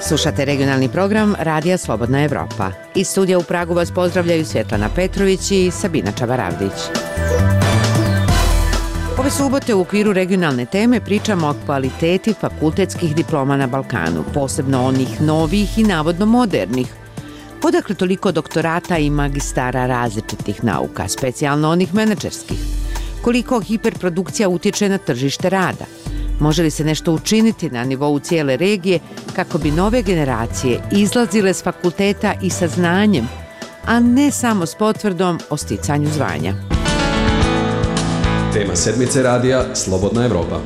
Slušate regionalni program Radija Slobodna Evropa. Iz studija u Pragu vas pozdravljaju Svjetlana Petrović i Sabina Čabaravdić. Ove subote u okviru regionalne teme pričamo o kvaliteti fakultetskih diploma na Balkanu, posebno onih novih i navodno modernih. Odakle toliko doktorata i magistara različitih nauka, specijalno onih menadžerskih? Koliko hiperprodukcija utiče na tržište rada? Može li se nešto učiniti na nivou cijele regije kako bi nove generacije izlazile s fakulteta i sa znanjem, a ne samo s potvrdom o sticanju zvanja? Tema sedmice radija Slobodna Evropa.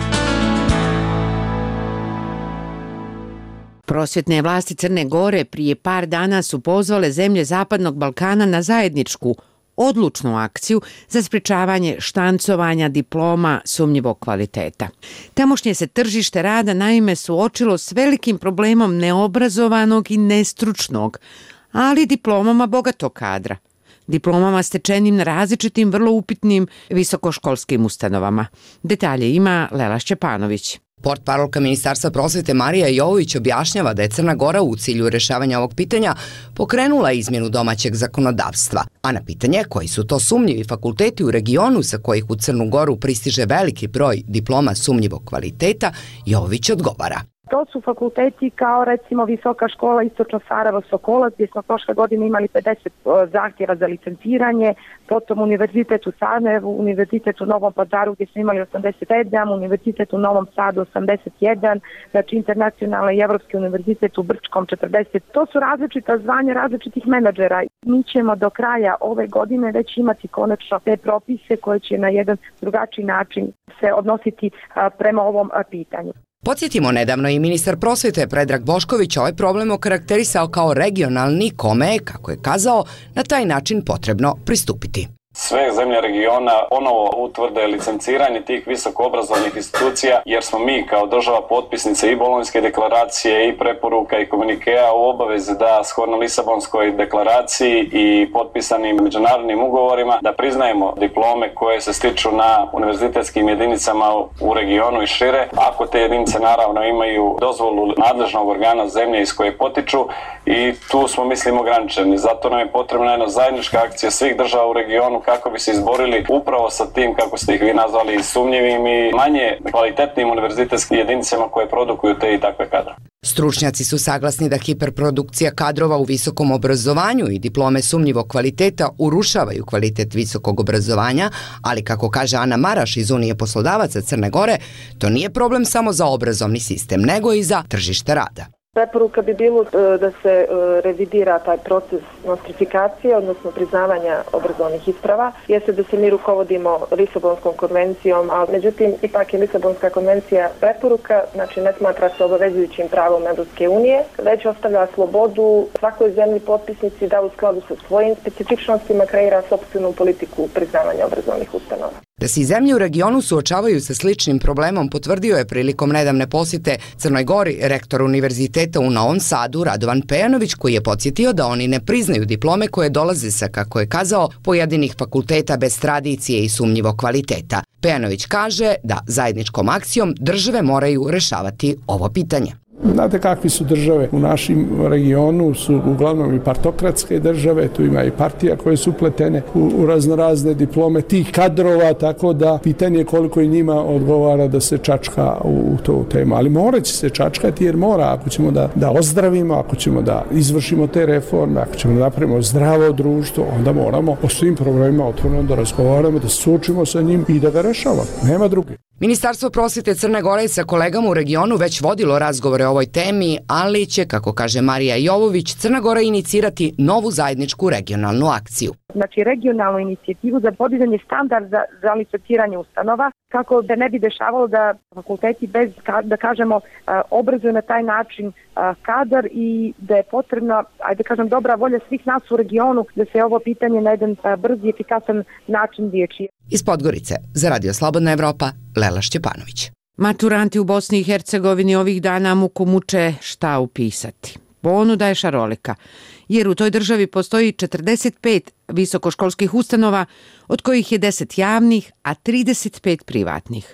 Prosvjetne vlasti Crne Gore prije par dana su pozvale zemlje Zapadnog Balkana na zajedničku, odlučnu akciju za sprečavanje štancovanja diploma sumnjivog kvaliteta. Tamošnje se tržište rada naime suočilo s velikim problemom neobrazovanog i nestručnog, ali diplomama bogatog kadra. Diplomama stečenim na različitim vrlo upitnim visokoškolskim ustanovama. Detalje ima Lela Šćepanović. Portparolka Ministarstva prosvete Marija Jovović objašnjava da je Crna Gora u cilju rješavanja ovog pitanja pokrenula izmjenu domaćeg zakonodavstva, a na pitanje koji su to sumnjivi fakulteti u regionu sa kojih u Crnu Goru pristiže veliki broj diploma sumnjivog kvaliteta, Jovović odgovara. To su fakulteti kao recimo Visoka škola Istočno Sarajevo Sokolac, gdje smo prošle godine imali 50 zahtjeva za licenciranje, potom Univerzitet u Sarajevu, Univerzitet u Novom Pazaru gdje smo imali 87, Univerzitet u Novom Sadu 81, znači internacionalni i evropski univerzitet u Brčkom 40. To su različita zvanja različitih menadžera. Mi ćemo do kraja ove godine već imati konačno te propise koje će na jedan drugačiji način se odnositi prema ovom pitanju. Podsjetimo, nedavno i ministar prosvete Predrag Bošković ovaj problem okarakterisao kao regionalni kome je, kako je kazao, na taj način potrebno pristupiti. Sve zemlje regiona ponovo utvrde licenciranje tih visokoobrazovnih institucija, jer smo mi kao država potpisnice i Bolonjske deklaracije i preporuka i komunikea u obavezi da shodno Lisabonskoj deklaraciji i potpisanim međunarodnim ugovorima da priznajemo diplome koje se stiču na univerzitetskim jedinicama u regionu i šire, ako te jedinice naravno imaju dozvolu nadležnog organa zemlje iz koje potiču, i tu smo mislim ograničeni. Zato nam je potrebna jedna zajednička akcija svih država u regionu kako bi se izborili upravo sa tim, kako ste ih vi nazvali, sumnjivim i manje kvalitetnim univerzitetskim jedinicama koje produkuju te i takve kadre. Stručnjaci su saglasni da hiperprodukcija kadrova u visokom obrazovanju i diplome sumnjivog kvaliteta urušavaju kvalitet visokog obrazovanja, ali kako kaže Ana Maraš iz Unije poslodavaca Crne Gore, to nije problem samo za obrazovni sistem, nego i za tržište rada. Preporuka bi bilo da se revidira taj proces nostrifikacije, odnosno priznavanja obrazovnih isprava. Jeste da se mi rukovodimo Lisabonskom konvencijom, ali međutim ipak je Lisabonska konvencija preporuka, znači ne smatra se obavezujućim pravom Evropske unije, već ostavlja slobodu svakoj zemlji potpisnici da u skladu sa svojim specifičnostima kreira sopstvenu politiku priznavanja obrazovnih ustanova. Da se i zemlje u regionu suočavaju sa sličnim problemom potvrdio je prilikom nedavne posjete Crnoj Gori rektor Univerziteta u Novom Sadu Radovan Pejanović, koji je podsjetio da oni ne priznaju diplome koje dolaze sa, kako je kazao, pojedinih fakulteta bez tradicije i sumnjivog kvaliteta. Pejanović kaže da zajedničkom akcijom države moraju rješavati ovo pitanje. Znate kakvi su države u našem regionu, su uglavnom i partokratske države, tu ima i partija koje su upletene u raznorazne diplome tih kadrova, tako da pitanje je koliko i njima odgovara da se čačka u tu temu. Ali morat će se čačkati jer mora, ako ćemo da ozdravimo, ako ćemo da izvršimo te reforme, ako ćemo da napravimo zdravo društvo, onda moramo o svim problemima otvoreno da razgovaramo, da se suočimo sa njim i da ga rešavamo. Nema druge. Ministarstvo prosvete Crne Gore sa kolegama u regionu već vodilo razgovore o ovoj temi, ali će, kako kaže Marija Jovović, Crna Gora inicirati novu zajedničku regionalnu akciju. Znači regionalnu inicijativu za podizanje standarda za licenciranje ustanova, kako da ne bi dešavalo da fakulteti bez, da kažemo, obrazuju na taj način kadar i da je potrebna, ajde kažem, dobra volja svih nas u regionu da se ovo pitanje na jedan brzi i efikasan način riješi. Iz Podgorice, za Radio Slobodna Evropa, Lela Šćepanović. Maturanti u Bosni i Hercegovini ovih dana muku muče šta upisati. Ponuda je šarolika, jer u toj državi postoji 45 visokoškolskih ustanova, od kojih je 10 javnih, a 35 privatnih.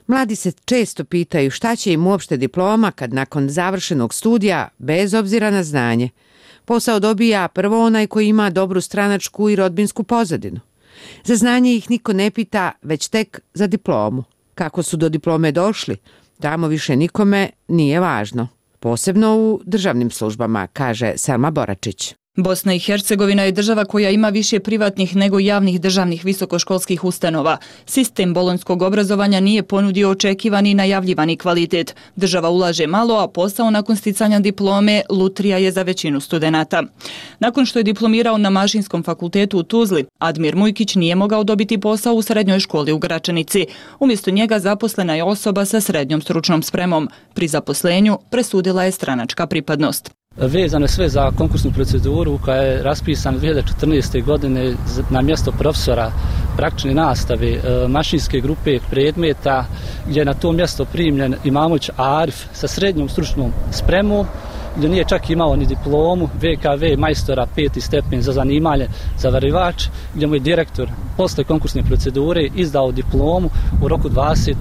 Mladi se često pitaju šta će im uopšte diploma kad nakon završenog studija, bez obzira na znanje, posao dobija prvo onaj koji ima dobru stranačku i rodbinsku pozadinu. Za znanje ih niko ne pita, već tek za diplomu. Kako su do diplome došli, tamo više nikome nije važno. Posebno u državnim službama, kaže Selma Boračić. Bosna i Hercegovina je država koja ima više privatnih nego javnih državnih visokoškolskih ustanova. Sistem bolonjskog obrazovanja nije ponudio očekivani i najavljivani kvalitet. Država ulaže malo, a posao nakon sticanja diplome lutrija je za većinu studenata. Nakon što je diplomirao na Mašinskom fakultetu u Tuzli, Admir Mujkić nije mogao dobiti posao u srednjoj školi u Gračanici. Umjesto njega zaposlena je osoba sa srednjom stručnom spremom. Pri zaposlenju presudila je stranačka pripadnost. Vezano je sve za konkursnu proceduru koja je raspisana 2014. godine na mjesto profesora praktične nastave mašinske grupe predmeta, gdje je na to mjesto primljen Imamović Arif sa srednjom stručnom spremom, gdje nije čak imao ni diplomu, VKV majstora 5. stepen za zanimanje zavarivač, gdje mu je direktor posle konkursne procedure izdao diplomu u roku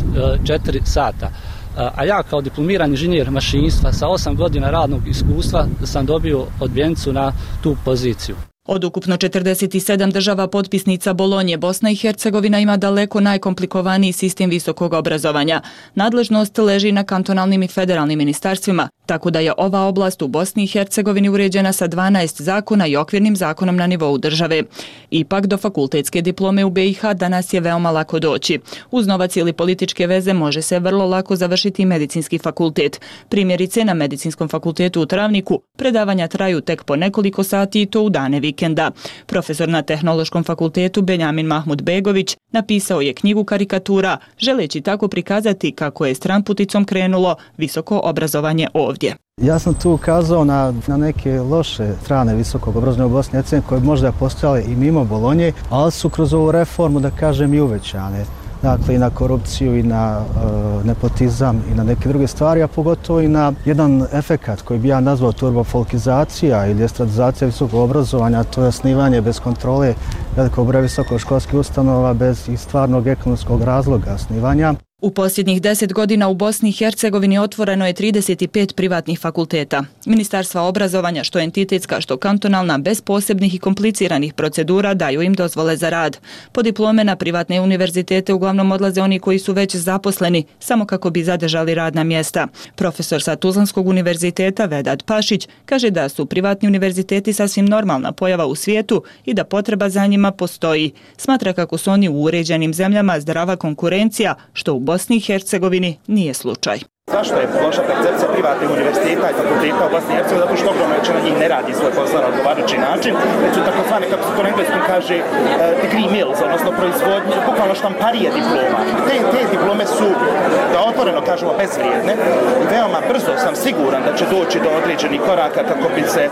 24 sata. A ja kao diplomirani inženjer mašinstva sa 8 godina radnog iskustva sam dobio odbijenicu na tu poziciju. Od ukupno 47 država potpisnica Bolonje, Bosna i Hercegovina ima daleko najkomplikovaniji sistem visokog obrazovanja. Nadležnost leži na kantonalnim i federalnim ministarstvima, tako da je ova oblast u Bosni i Hercegovini uređena sa 12 zakona i okvirnim zakonom na nivou države. Ipak do fakultetske diplome u BiH danas je veoma lako doći. Uz novac ili političke veze može se vrlo lako završiti medicinski fakultet. Primjerice, na Medicinskom fakultetu u Travniku predavanja traju tek po nekoliko sati i to u dane vikenda. Profesor na Tehnološkom fakultetu Benjamin Mahmud Begović napisao je knjigu karikatura, želeći tako prikazati kako je stranputicom krenulo visoko obrazovanje ovdje. Ja sam tu ukazao na neke loše strane visokog obrazovanja u Bosni i Hercegovini koje možda postojale i mimo Bolonje, ali su kroz ovu reformu, da kažem, i uvećane. Dakle, i na korupciju, i na nepotizam, i na neke druge stvari, a pogotovo i na jedan efekat koji bi ja nazvao turbofolkizacija ili estradizacija visokog obrazovanja, to je osnivanje bez kontrole velikog broja visokoškolskih ustanova bez i stvarnog ekonomskog razloga osnivanja. U posljednjih 10 godina u Bosni i Hercegovini otvoreno je 35 privatnih fakulteta. Ministarstva obrazovanja, što entitetska, što kantonalna, bez posebnih i kompliciranih procedura daju im dozvole za rad. Po diplome na privatne univerzitete uglavnom odlaze oni koji su već zaposleni, samo kako bi zadržali radna mjesta. Profesor sa Tuzlanskog univerziteta Vedat Pašić kaže da su privatni univerziteti sasvim normalna pojava u svijetu i da potreba za njima postoji. Smatra kako su oni u uređenim zemljama zdrava konkurencija, što u Bosni i Hercegovini nije slučaj. Zašto je loša percepcija privatnih univerziteta i fakulteta u Bosni i Hercegovini? Zato što ogromna većina njih ne radi svoj posao na odgovarajući način, već su takozvane, kako se to na engleskom kaže, degree mills, odnosno proizvodnje, bukvalno štamparije diploma. Te diplome su, da otvoreno kažemo, bezvrijedne i veoma brzo sam siguran da će doći do određenih koraka kako bi se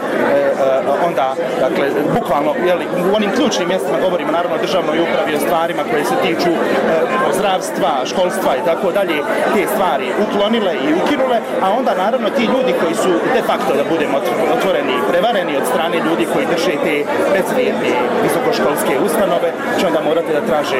onda, dakle, bukvalno, u onim ključnim mjestima govorimo naravno o državnoj upravi, o stvarima koje se tiču zdravstva, školstva i tako dalje, te stvari uklonili i ukinule, a onda naravno ti ljudi koji su de facto, da budemo otvoreni i prevareni od strane ljudi koji drže te bezvrijedne visokoškolske ustanove, će onda morati da traže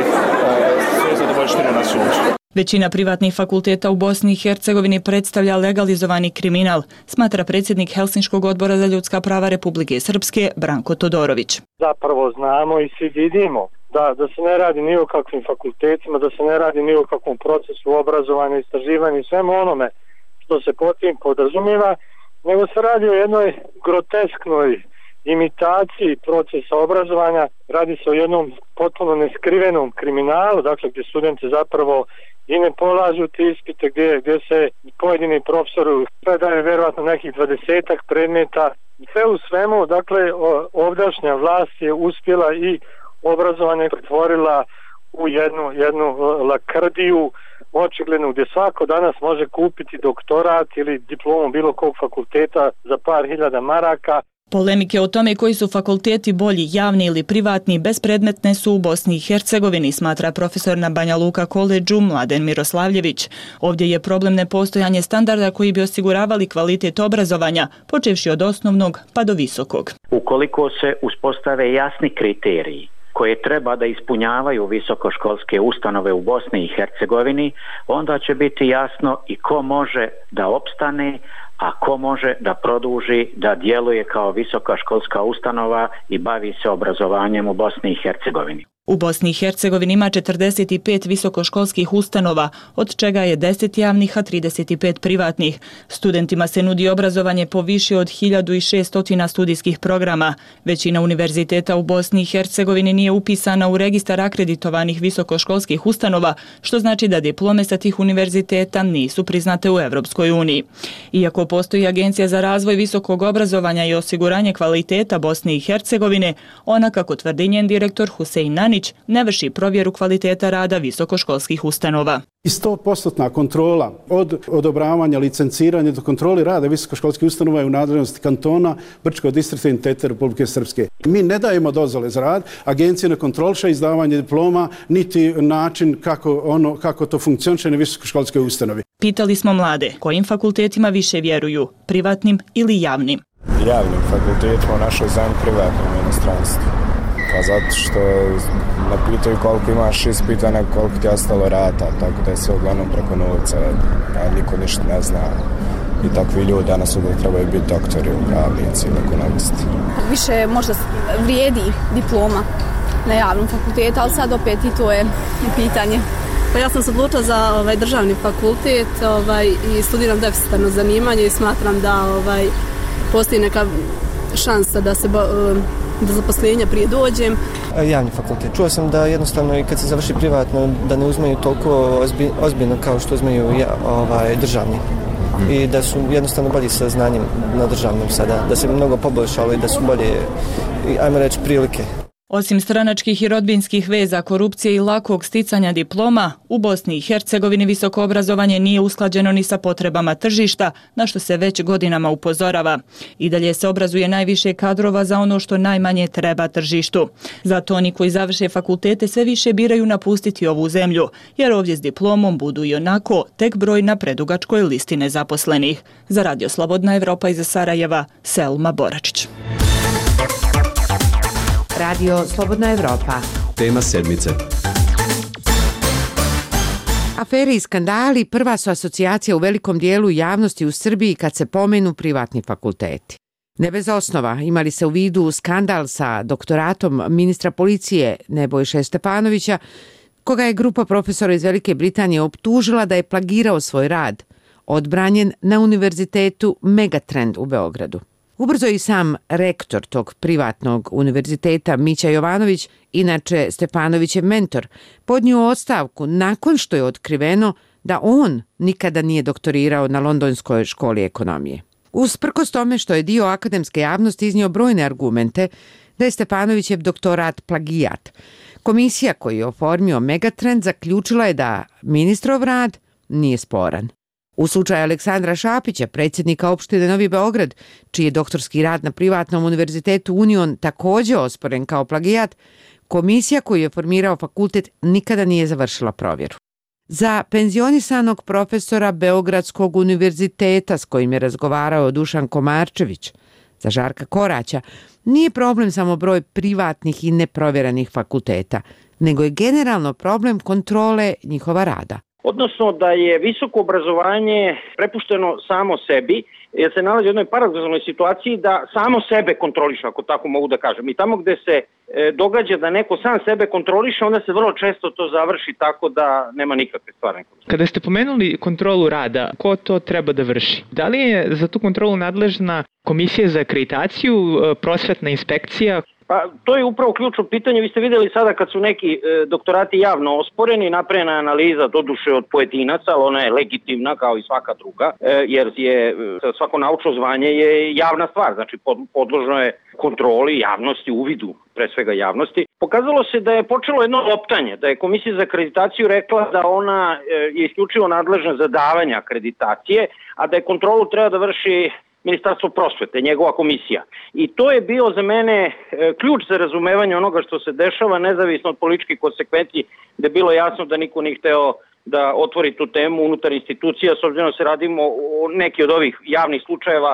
svoju zadovoljštinu na sudu. Većina privatnih fakulteta u Bosni i Hercegovini predstavlja legalizovani kriminal, smatra predsjednik Helsinškog odbora za ljudska prava Republike Srpske Branko Todorović. Zapravo znamo i svi vidimo da se ne radi ni o kakvim fakultetima, da se ne radi ni o kakvom procesu obrazovanja, istraživanja i svemu onome što se pod tim podrazumijeva, nego se radi o jednoj grotesknoj imitaciji procesa obrazovanja. Radi se o jednom potpuno neskrivenom kriminalu, dakle gdje studenti zapravo i ne polažu te ispite, gdje se pojedini profesori predaju vjerojatno nekih 20 predmeta. Sve u svemu, dakle, ovdašnja vlast je uspjela i obrazovanje pretvorila u jednu lakrdiju očigledno gdje svako danas može kupiti doktorat ili diplomu bilo kog fakulteta za par hiljada maraka. Polemike o tome koji su fakulteti bolji, javni ili privatni, bespredmetne su u Bosni i Hercegovini, smatra profesor na Banja Luka koledžu Mladen Miroslavljević. Ovdje je problem nepostojanje standarda koji bi osiguravali kvalitet obrazovanja, počevši od osnovnog pa do visokog. Ukoliko se uspostave jasni kriteriji koje treba da ispunjavaju visokoškolske ustanove u Bosni i Hercegovini, onda će biti jasno i ko može da opstane, a ko može da produži da djeluje kao visoka školska ustanova i bavi se obrazovanjem u Bosni i Hercegovini. U Bosni i Hercegovini ima 45 visokoškolskih ustanova, od čega je 10 javnih, a 35 privatnih. Studentima se nudi obrazovanje po više od 1600 studijskih programa. Većina univerziteta u Bosni i Hercegovini nije upisana u registar akreditovanih visokoškolskih ustanova, što znači da diplome sa tih univerziteta nisu priznate u Evropskoj uniji. Iako postoji Agencija za razvoj visokog obrazovanja i osiguranje kvaliteta Bosne i Hercegovine, ona, kako tvrdi njen direktor Husein Nanić, ne vrši provjeru kvaliteta rada visokoškolskih ustanova. I 100% kontrola od odobravanja, licenciranja do kontroli rada visokoškolskih ustanova je u nadležnosti kantona Brčkog distrikta entiteta Republike Srpske. Mi ne dajemo dozvole za rad, agencija ne kontroliše izdavanje diploma, niti način kako to funkcioniše na visokoškolskoj ustanovi. Pitali smo mlade kojim fakultetima više vjeruju, privatnim ili javnim. Javnim fakultetima u našoj zemlji, privatnim u inostranstvu. Pa zato što ne pitaju koliko imaš ispita, nego koliko ti je ostalo rata, tako da je sve uglavnom preko novca, a niko ništa ne zna. I takvi ljudi danas sutra trebaju biti doktori, pravnici ili ekonomisti. Više možda vrijedi diploma na javnom fakultetu, ali sad opet i to je pitanje. Pa ja sam se odlučila za državni fakultet i studiram deficitarno zanimanje i smatram da postoji neka šansa da se do zaposlenja prije dođem. Javni fakultet. Čuo sam da jednostavno i kad se završi privatno da ne uzmaju toliko ozbiljno kao što uzmaju državni. I da su jednostavno bolji sa znanjem na državnom sada. Da se mnogo poboljšalo i da su bolje, ajmo reći, prilike. Osim stranačkih i rodbinskih veza, korupcije i lakog sticanja diploma, u Bosni i Hercegovini visoko obrazovanje nije usklađeno ni sa potrebama tržišta, na što se već godinama upozorava. I dalje se obrazuje najviše kadrova za ono što najmanje treba tržištu. Zato oni koji završe fakultete sve više biraju napustiti ovu zemlju, jer ovdje s diplomom budu i onako tek broj na predugačkoj listi nezaposlenih. Za Radio Slobodna Evropa iz Sarajeva, Selma Boračić. Radio Slobodna Evropa. Tema sedmice. Afere i skandali prva su asocijacija u velikom dijelu javnosti u Srbiji kad se pomenu privatni fakulteti. Ne bez osnova, imali se u vidu skandal sa doktoratom ministra policije Nebojše Stefanovića, koga je grupa profesora iz Velike Britanije optužila da je plagirao svoj rad, odbranjen na Univerzitetu Megatrend u Beogradu. Ubrzo i sam rektor tog privatnog univerziteta Mića Jovanović, inače Stefanovićev mentor, podnio ostavku nakon što je otkriveno da on nikada nije doktorirao na Londonskoj školi ekonomije. Usprkos tome što je dio akademske javnosti iznio brojne argumente da je Stefanovićev doktorat plagijat, komisija koju je oformio Megatrend zaključila je da ministrov rad nije sporan. U slučaju Aleksandra Šapića, predsjednika opštine Novi Beograd, čiji je doktorski rad na privatnom univerzitetu Union također osporen kao plagijat, komisija koju je formirao fakultet nikada nije završila provjeru. Za penzionisanog profesora Beogradskog univerziteta s kojim je razgovarao Dušan Komarčević, za Žarka Koraća, nije problem samo broj privatnih i neprovjeranih fakulteta, nego je generalno problem kontrole njihova rada. Odnosno da je visoko obrazovanje prepušteno samo sebi, jer se nalazi u jednoj paradoksalnoj situaciji da samo sebe kontroliše, ako tako mogu da kažem. I tamo gde se događa da neko sam sebe kontroliše, onda se vrlo često to završi tako da nema nikakve stvarne kontrole. Kada ste pomenuli kontrolu rada, ko to treba da vrši? Da li je za tu kontrolu nadležna komisija za akreditaciju, prosvetna inspekcija? Pa to je upravo ključno pitanje. Vi ste vidjeli sada kad su neki doktorati javno osporeni, napravljena analiza doduše od pojedinaca, ali ona je legitimna kao i svaka druga, jer je svako naučno zvanje je javna stvar, znači podložno je kontroli javnosti, uvidu pre svega javnosti. Pokazalo se da je počelo jedno optanje, da je komisija za akreditaciju rekla da ona je isključivo nadležna za davanje akreditacije, a da je kontrolu treba da vrši Ministarstvo prosvete, njegova komisija. I to je bio za mene ključ za razumevanje onoga što se dešava, nezavisno od političkih konsekvenci, da je bilo jasno da niko nije hteo da otvori tu temu unutar institucija, s obzirom da se radimo o neki od ovih javnih slučajeva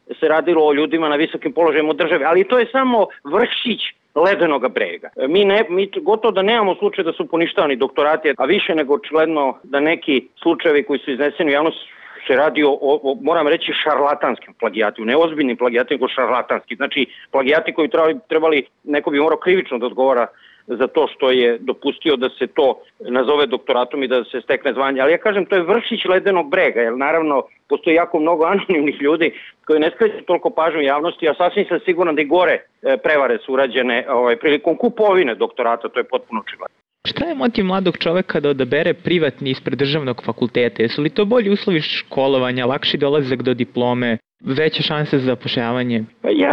se radilo o ljudima na visokim položajima u državi, ali to je samo vršić ledenog brega. Mi gotovo da nemamo slučaj da su poništavani doktorati, a više nego očigledno da neki slučajevi koji su izneseni u javnosti se radi o, moram reći, šarlatanskim plagijatima, ne ozbiljnim plagijatima, nego šarlatanskim. Znači, plagijati koji trebali, neko bi morao krivično da odgovara za to što je dopustio da se to nazove doktoratom i da se stekne zvanje. Ali ja kažem, to je vršić ledenog brega, jer naravno postoji jako mnogo anonimnih ljudi koji ne skreću toliko pažnju javnosti, a sasvim sam siguran da i gore prevare su urađene prilikom kupovine doktorata, to je potpuno očigledno. Šta je motiv mladog čoveka da odabere privatni ispred državnog fakulteta? Jesu li to bolji uslovi školovanja, lakši dolazak do diplome, veće šanse za zapošljavanje?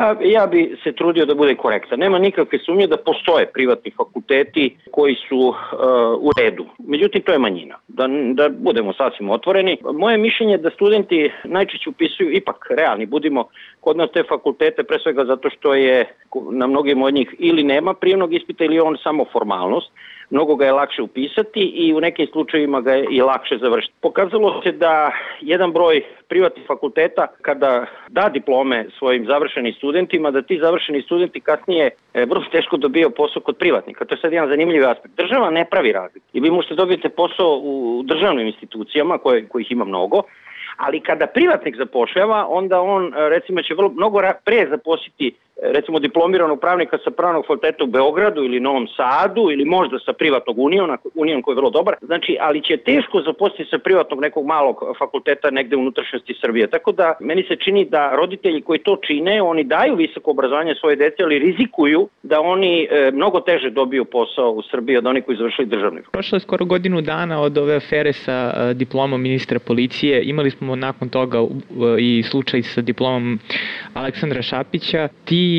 Ja bi se trudio da bude korektan. Nema nikakve sumnje da postoje privatni fakulteti koji su u redu. Međutim, to je manjina. Da budemo sasvim otvoreni. Moje mišljenje je da studenti najčešće upisuju, ipak realni, budimo kod nas te fakultete, pre svega zato što je na mnogim od njih ili nema prijemnog ispita ili je on samo formalnost. Mnogo ga je lakše upisati i u nekim slučajevima ga je i lakše završiti. Pokazalo se da jedan broj privatnih fakulteta kada da diplome svojim završenim studentima, da ti završeni studenti kasnije vrlo teško dobijaju posao kod privatnika. To je sad jedan zanimljiv aspekt. Država ne pravi razliku. I vi možete dobiti posao u državnim institucijama kojih ima mnogo, ali kada privatnik zapošljava, onda on recimo će mnogo pre zaposliti recimo diplomiranog pravnika sa pravnog fakulteta u Beogradu ili Novom Sadu ili možda sa privatnog Unijom koji je vrlo dobar, znači, ali će teško zaposliti sa privatnog nekog malog fakulteta negde u unutrašnjosti Srbije. Tako da meni se čini da roditelji koji to čine, oni daju visoko obrazovanje svoje dece, ali rizikuju da oni mnogo teže dobiju posao u Srbiji od onih koji završili državni. Prošlo je skoro godinu dana od ove afere sa diplomom ministra policije. Imali smo nakon toga i slučaj sa diplomom Aleksandra Šapića. Ti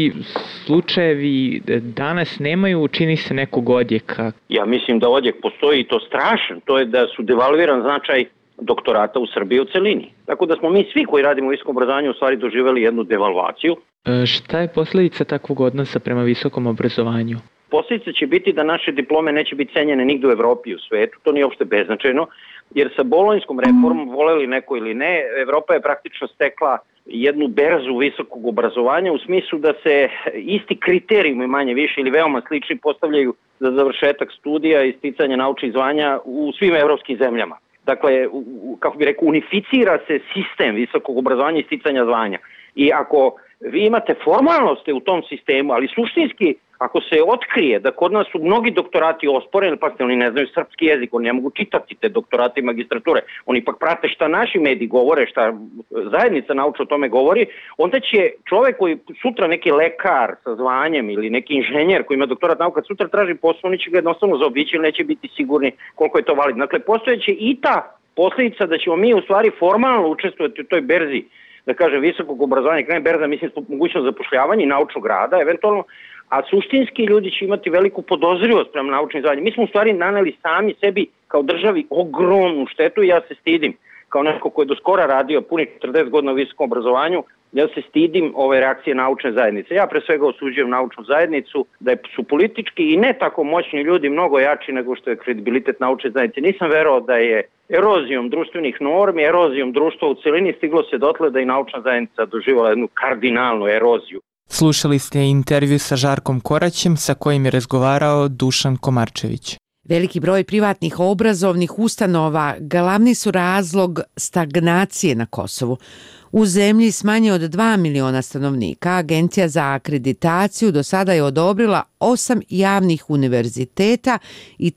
slučajevi danas nemaju, čini se, nekog odjeka. Ja mislim da odjek postoji i to strašan. To je da su devalviran značaj doktorata u Srbiji u celini. Tako da smo mi svi koji radimo u visokom obrazovanju u stvari doživjeli jednu devalvaciju. Šta je posljedica takvog odnosa prema visokom obrazovanju? Posljedica će biti da naše diplome neće biti cenjene nigde u Evropi i u svetu. To nije uopšte beznačajno, jer sa bolonjskom reformom, voleli neko ili ne, Evropa je praktično stekla jednu berzu visokog obrazovanja u smislu da se isti kriterijumi manje više ili veoma slični postavljaju za završetak studija i sticanje naučnih zvanja u svim evropskim zemljama. Dakle, kako bi rekao, unificira se sistem visokog obrazovanja i sticanja zvanja. I ako vi imate formalnosti u tom sistemu, ali suštinski, ako se otkrije da kod nas su mnogi doktorati osporeni, pa oni ne znaju srpski jezik, oni ne mogu čitati te doktorate i magistrature, oni ipak prate šta naši mediji govore, šta zajednica naučna o tome govori, onda će čovek koji sutra neki lekar sa zvanjem ili neki inženjer koji ima doktorat nauka sutra traži posao, oni će ga jednostavno zaobići ili neće biti sigurni koliko je to validno. Dakle, postojeće i ta posljedica da ćemo mi u stvari formalno učestvovati u toj berzi, da kažem, visokog obrazovanja, kada je berza, mislim, mogućnost zapošljavanja i naučnog rada, eventualno, a suštinski ljudi će imati veliku podozrivost prema naučnim zvanjima. Mi smo u stvari naneli sami sebi kao državi ogromnu štetu i ja se stidim, kao neko ko je do skora radio punih 40 godina u visokom obrazovanju, ja se stidim ove reakcije naučne zajednice. Ja pre svega osuđujem naučnu zajednicu, da su politički i ne tako moćni ljudi mnogo jači nego što je kredibilitet naučne zajednice. Nisam verovao da je erozijom društvenih normi, erozijom društva u celini stiglo se dotle da i naučna zajednica doživala jednu kardinalnu eroziju. Slušali ste intervju sa Žarkom Koraćem sa kojim je razgovarao Dušan Komarčević. Veliki broj privatnih obrazovnih ustanova glavni su razlog stagnacije na Kosovu. U zemlji s manje od 2 miliona stanovnika Agencija za akreditaciju do sada je odobrila 8 javnih univerziteta i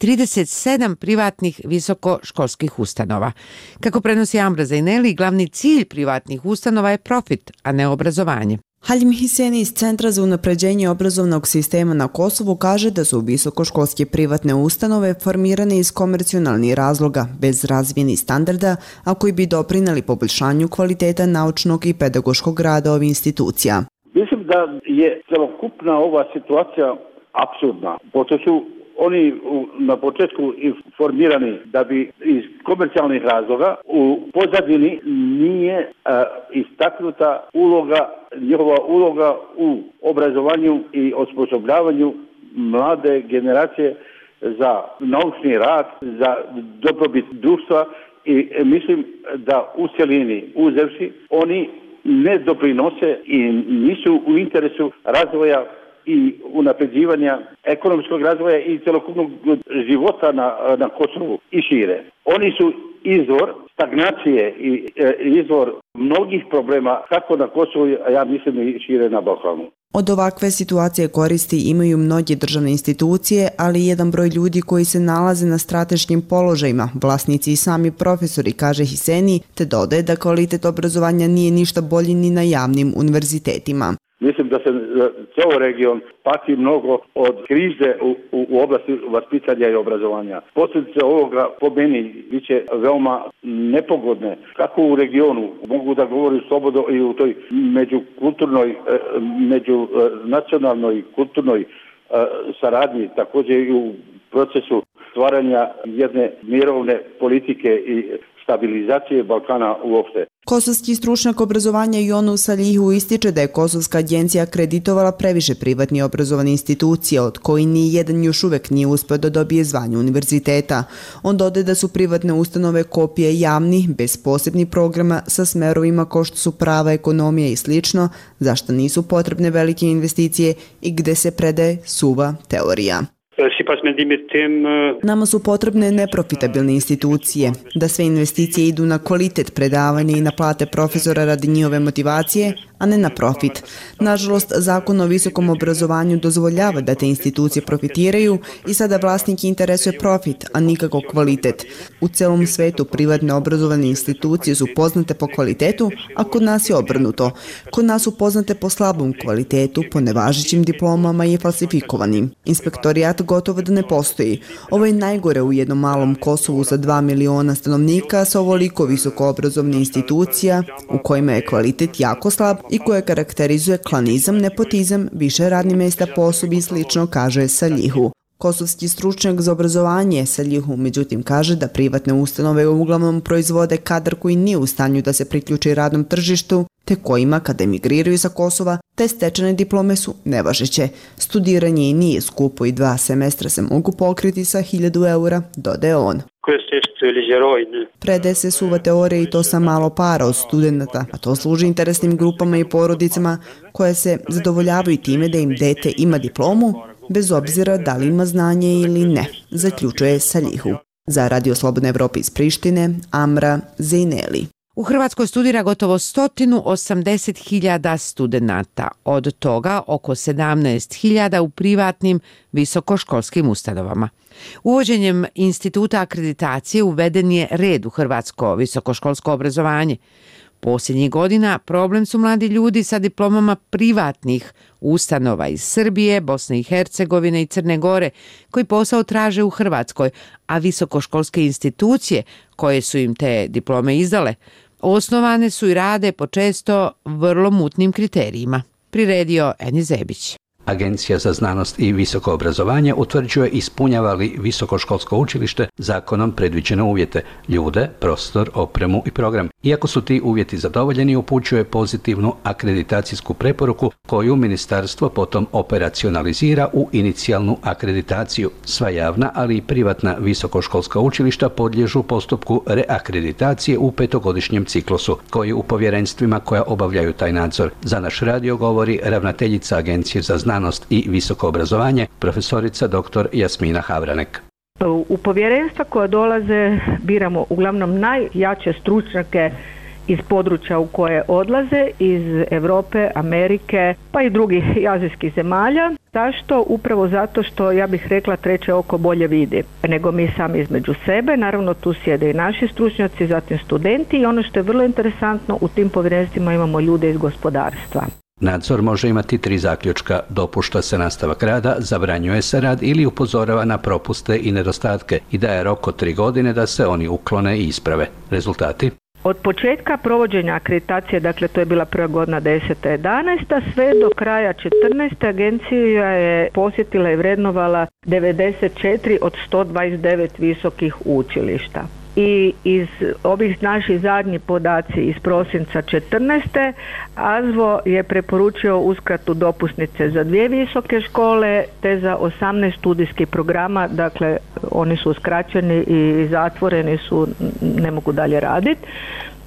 37 privatnih visokoškolskih ustanova. Kako prenosi Ambra Zajneli, glavni cilj privatnih ustanova je profit, a ne obrazovanje. Halim Hiseni iz Centra za unapređenje obrazovnog sistema na Kosovu kaže da su visokoškolske privatne ustanove formirane iz komercionalnih razloga, bez razvijenih standarda, a koji bi doprineli poboljšanju kvaliteta naučnog i pedagoškog rada ovih institucija. Mislim da je celokupna ova situacija apsurdna, pošto su oni na početku formirani da bi iz komercijalnih razloga u pozadini nije istaknuta njihova uloga u obrazovanju i osposobljavanju mlade generacije za naučni rad, za dobrobit društva i mislim da u cjelini uzevši oni ne doprinose i nisu u interesu razvoja i unapređivanja ekonomskog razvoja i celokupnog života na Kosovu i šire. Oni su izvor stagnacije i izvor mnogih problema kako na Kosovu, a ja mislim i šire na Balkanu. Od ovakve situacije koristi imaju mnoge državne institucije, ali i jedan broj ljudi koji se nalaze na strateškim položajima, vlasnici i sami profesori, kaže Hiseni, te dodaje da kvalitet obrazovanja nije ništa bolji ni na javnim univerzitetima. Mislim da se ceo region pati mnogo od krize u oblasti vaspitanja i obrazovanja. Posljedice ovoga po meni biće veoma nepogodne. Kako u regionu, mogu da govorim slobodno i u toj međukulturnoj, međunacionalnoj kulturnoj saradnji, također i u procesu stvaranja jedne mirovne politike i stabilizacije Balkana uopšte. Kosovski stručnjak obrazovanja Jonu Salihu ističe da je Kosovska agencija akreditovala previše privatni obrazovane institucije, od koji ni jedan još uvek nije uspeo da dobije zvanje univerziteta. On dodaje da su privatne ustanove kopije javnih, bez posebnih programa, sa smerovima kao što su prava, ekonomija i slično, zašto nisu potrebne velike investicije i gde se predaje suva teorija. Nama su potrebne neprofitabilne institucije, da sve investicije idu na kvalitet predavanja i na plate profesora radi njihove motivacije, a ne na profit. Nažalost, Zakon o visokom obrazovanju dozvoljava da te institucije profitiraju i sada vlasnik interesuje profit, a nikako kvalitet. U celom svetu privatne obrazovane institucije su poznate po kvalitetu, a kod nas je obrnuto. Kod nas su poznate po slabom kvalitetu, po nevažećim diplomama i falsifikovanim. Inspektorijat gotovo da ne postoji. Ovo je najgore u jednom malom Kosovu sa 2 miliona stanovnika sa ovoliko visoko obrazovnih institucija u kojima je kvalitet jako slab i koje karakterizuje klanizam, nepotizam, više radnih mesta po osobi i slično, kaže Salihu. Kosovski stručnjak za obrazovanje Salihu međutim kaže da privatne ustanove uglavnom proizvode kadar koji nije u stanju da se priključi radnom tržištu, te kojima kada emigriraju sa Kosova, te stečene diplome su nevažeće. Studiranje i nije skupo i 2 semestra se mogu pokriti sa 1000 eura, dodaje on. Predaje se suva teorija i to sa malo para od studenta, a to služi interesnim grupama i porodicama koje se zadovoljavaju time da im dete ima diplomu, bez obzira da li ima znanje ili ne, zaključuje Salihu. Za Radio Slobodna Evropa iz Prištine, Amra Zejneli. U Hrvatskoj studira gotovo 180.000 studenata, od toga oko 17.000 u privatnim visokoškolskim ustanovama. Uvođenjem instituta akreditacije uveden je red u hrvatsko visokoškolsko obrazovanje. Posljednjih godina problem su mladi ljudi sa diplomama privatnih ustanova iz Srbije, Bosne i Hercegovine i Crne Gore koji posao traže u Hrvatskoj, a visokoškolske institucije koje su im te diplome izdale osnovane su i rade po često vrlo mutnim kriterijima. Priredio Eni Zebić. Agencija za znanost i visoko obrazovanje utvrđuje ispunjava li visokoškolsko učilište zakonom predviđene uvjete, ljude, prostor, opremu i program. Iako su ti uvjeti zadovoljeni, upućuje pozitivnu akreditacijsku preporuku koju ministarstvo potom operacionalizira u inicijalnu akreditaciju. Sva javna, ali i privatna visokoškolska učilišta podliježu postupku reakreditacije u 5-godišnjem ciklusu, koji u povjerenstvima koja obavljaju taj nadzor. Za naš radio govori ravnateljica Agencije za znanost i visoko obrazovanje, profesorica dr. Jasmina Havranek. U povjerenstva koja dolaze biramo uglavnom najjače stručnjake iz područja u koje odlaze, iz Europe, Amerike, pa i drugih azijskih zemalja. Zašto? Upravo zato što, ja bih rekla, treće oko bolje vidi nego mi sami između sebe. Naravno, tu sjede i naši stručnjaci, zatim studenti i ono što je vrlo interesantno, u tim povjerenstvima imamo ljude iz gospodarstva. Nadzor može imati 3 zaključka. Dopušta se nastavak rada, zabranjuje se rad ili upozorava na propuste i nedostatke i daje rok od 3 godine da se oni uklone i isprave. Rezultati? Od početka provođenja akreditacije, dakle to je bila prva godina 10-11, sve do kraja 14. agencija je posjetila i vrednovala 94 od 129 visokih učilišta. I iz ovih naših zadnjih podaci iz prosinca 14. AZVO je preporučio uskratu dopusnice za 2 visoke škole te za 18 studijskih programa, dakle oni su uskraćeni i zatvoreni su, ne mogu dalje raditi.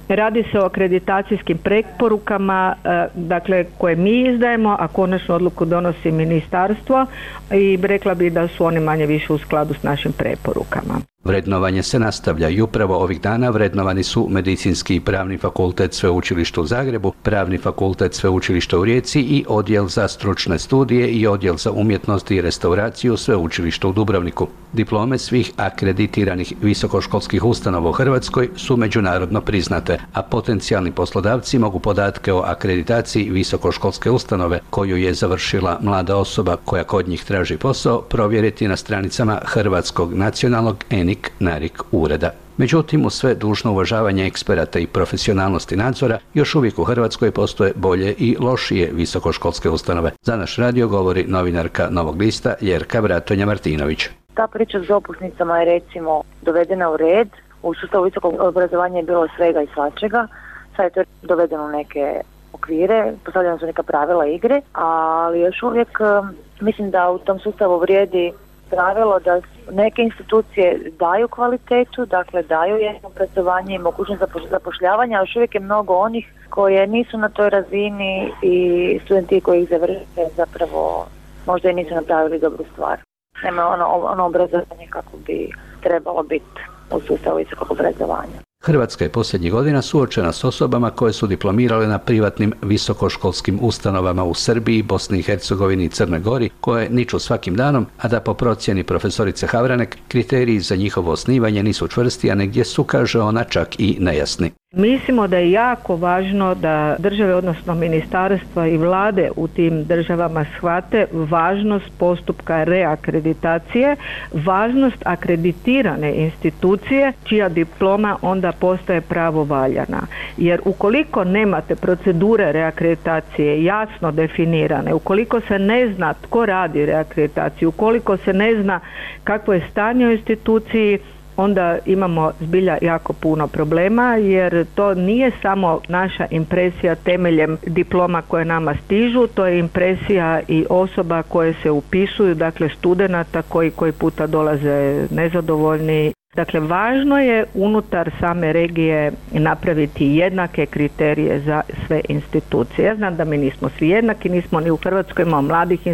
Radi se o akreditacijskim preporukama, dakle koje mi izdajemo, a konačnu odluku donosi ministarstvo i rekla bi da su oni manje više u skladu s našim preporukama. Vrednovanje se nastavlja i upravo ovih dana vrednovani su Medicinski i Pravni fakultet Sveučilišta u Zagrebu, Pravni fakultet Sveučilišta u Rijeci i Odjel za stručne studije i Odjel za umjetnost i restauraciju Sveučilišta u Dubrovniku. Diplome svih akreditiranih visokoškolskih ustanova u Hrvatskoj su međunarodno priznate, a potencijalni poslodavci mogu podatke o akreditaciji visokoškolske ustanove koju je završila mlada osoba koja kod njih traži posao provjeriti na stranicama Hrvatskog nacionalnog NARIC ureda. Međutim, uz sve dužno uvažavanje eksperata i profesionalnosti nadzora, još uvijek u Hrvatskoj postoje bolje i lošije visokoškolske ustanove. Za naš radio govori novinarka Novog lista Ljerka Bratonja-Martinović. Ta priča s dopusnicama je recimo dovedena u red. U sustavu visokog obrazovanja je bilo svega i svačega. Sad je to dovedeno u neke okvire, postavljena su neka pravila igre, ali još uvijek mislim da u tom sustavu vrijedi pravilo da neke institucije daju kvalitetu, dakle daju jedno obrazovanje i mogućnost zapošljavanja, a još uvijek je mnogo onih koje nisu na toj razini i studenti koji ih završe zapravo možda i nisu napravili dobru stvar. Nema ono obrazovanje kako bi trebalo biti u sustavu visokog obrazovanja. Hrvatska je posljednjih godina suočena s osobama koje su diplomirale na privatnim visokoškolskim ustanovama u Srbiji, Bosni i Hercegovini i Crnoj Gori, koje niču svakim danom, a da po procjeni profesorice Havranek kriteriji za njihovo osnivanje nisu čvrsti, a negdje su, kaže ona, čak i nejasni. Mislimo da je jako važno da države, odnosno ministarstva i vlade u tim državama shvate važnost postupka reakreditacije, važnost akreditirane institucije čija diploma onda postaje pravovaljana. Jer ukoliko nemate procedure reakreditacije jasno definirane, ukoliko se ne zna tko radi reakreditaciju, ukoliko se ne zna kakvo je stanje u instituciji, onda imamo zbilja jako puno problema, jer to nije samo naša impresija temeljem diploma koje nama stižu, to je impresija i osoba koje se upisuju, dakle studenata koji puta dolaze nezadovoljni. Dakle, važno je unutar same regije napraviti jednake kriterije za sve institucije. Ja znam da mi nismo svi jednaki, nismo ni u Hrvatskoj, imamo mladih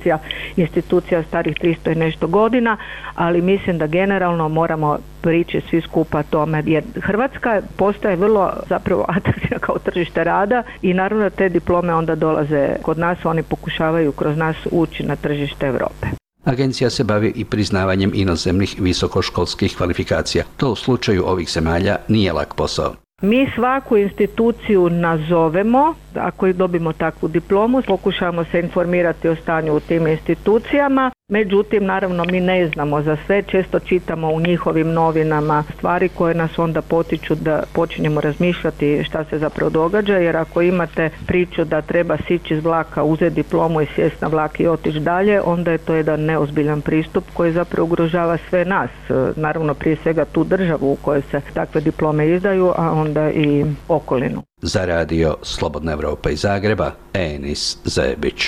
institucija starih 300 i nešto godina, ali mislim da generalno moramo prići svi skupa tome, jer Hrvatska postaje vrlo zapravo atraktivna kao tržište rada i naravno da te diplome onda dolaze kod nas, oni pokušavaju kroz nas ući na tržište Europe. Agencija se bavi i priznavanjem inozemnih visokoškolskih kvalifikacija. To u slučaju ovih zemalja nije lak posao. Mi svaku instituciju nazovemo, ako dobimo takvu diplomu, pokušamo se informirati o stanju u tim institucijama, međutim, naravno, mi ne znamo za sve, često čitamo u njihovim novinama stvari koje nas onda potiču da počinjemo razmišljati šta se zapravo događa, jer ako imate priču da treba sići iz vlaka, uzeti diplomu i sjesti na vlak i otići dalje, onda je to jedan neozbiljan pristup koji zapravo ugrožava sve nas, naravno prije svega tu državu u kojoj se takve diplome izdaju, a onda i okolinu. Za radio Slobodna Evropa iz Zagreba, Enis Zebić.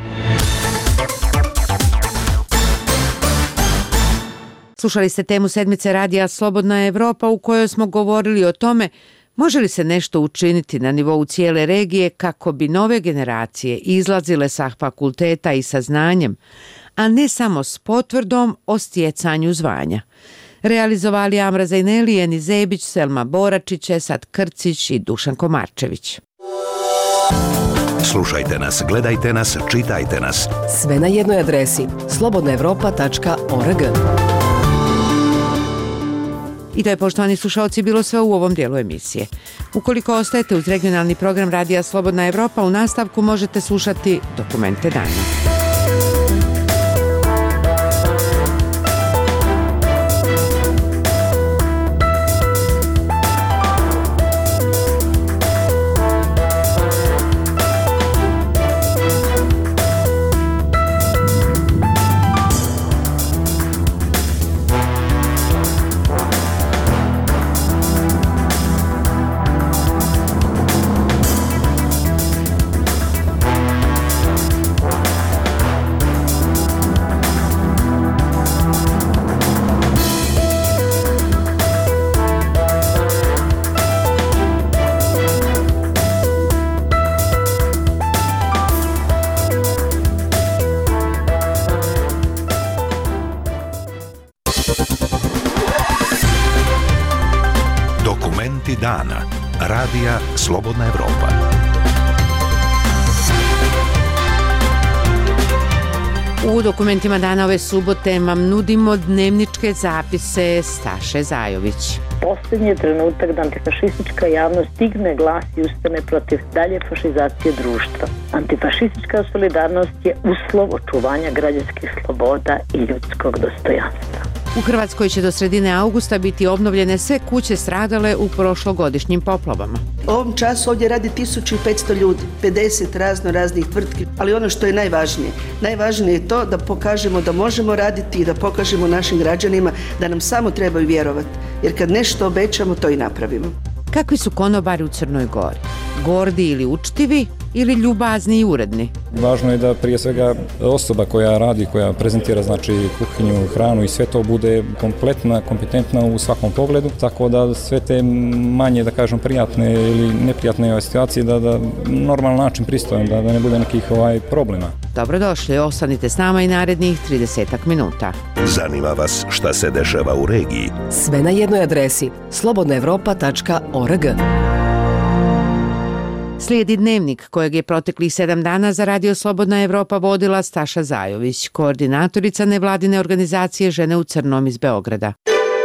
Slušali ste temu sedmice radija Slobodna Evropa u kojoj smo govorili o tome može li se nešto učiniti na nivou cijele regije kako bi nove generacije izlazile sa fakulteta i sa znanjem, a ne samo s potvrdom o stjecanju zvanja. Realizovali Amra Zajneli, Enis Zebić, Selma Boračić, Esad Krcić i Dušan Komarčević. Slušajte nas, gledajte nas, čitajte nas. Sve na jednoj adresi slobodnaevropa.org. I to je, poštovani slušalci, bilo sve u ovom dijelu emisije. Ukoliko ostajete uz regionalni program Radija Slobodna Evropa, u nastavku možete slušati Dokumente dana. Dokumenti dana. Radija Slobodna Evropa. U dokumentima dana ove subote vam nudimo dnevničke zapise Staše Zajović. Posljednji je trenutak da antifašistička javnost digne glas i ustane protiv dalje fašizacije društva. Antifašistička solidarnost je uslov očuvanja građanskih sloboda i ljudskog dostojanstva. U Hrvatskoj će do sredine augusta biti obnovljene sve kuće stradale u prošlogodišnjim poplavama. U ovom času ovdje radi 1500 ljudi, 50 raznih tvrtki, ali ono što je najvažnije je to da pokažemo da možemo raditi i da pokažemo našim građanima da nam samo trebaju vjerovati, jer kad nešto obećamo, to i napravimo. Kakvi su konobari u Crnoj Gori? Gordi ili učtivi ili ljubazni i uredni? Važno je da prije svega osoba koja radi, koja prezentira znači kuhinju, hranu i sve to bude kompletna, kompetentna u svakom pogledu, tako da sve te manje, da kažem, prijatne ili neprijatne situacije da normalan način pristojan, da ne bude nekih problema. Dobrodošli, ostanite s nama i narednih 30 minuta. Zanima vas šta se dešava u regiji? Sve na jednoj adresi slobodnaevropa.org. Slijedi dnevnik kojeg je proteklih 7 dana za Radio Slobodna Evropa vodila Staša Zajović, koordinatorica nevladine organizacije Žene u crnom iz Beograda.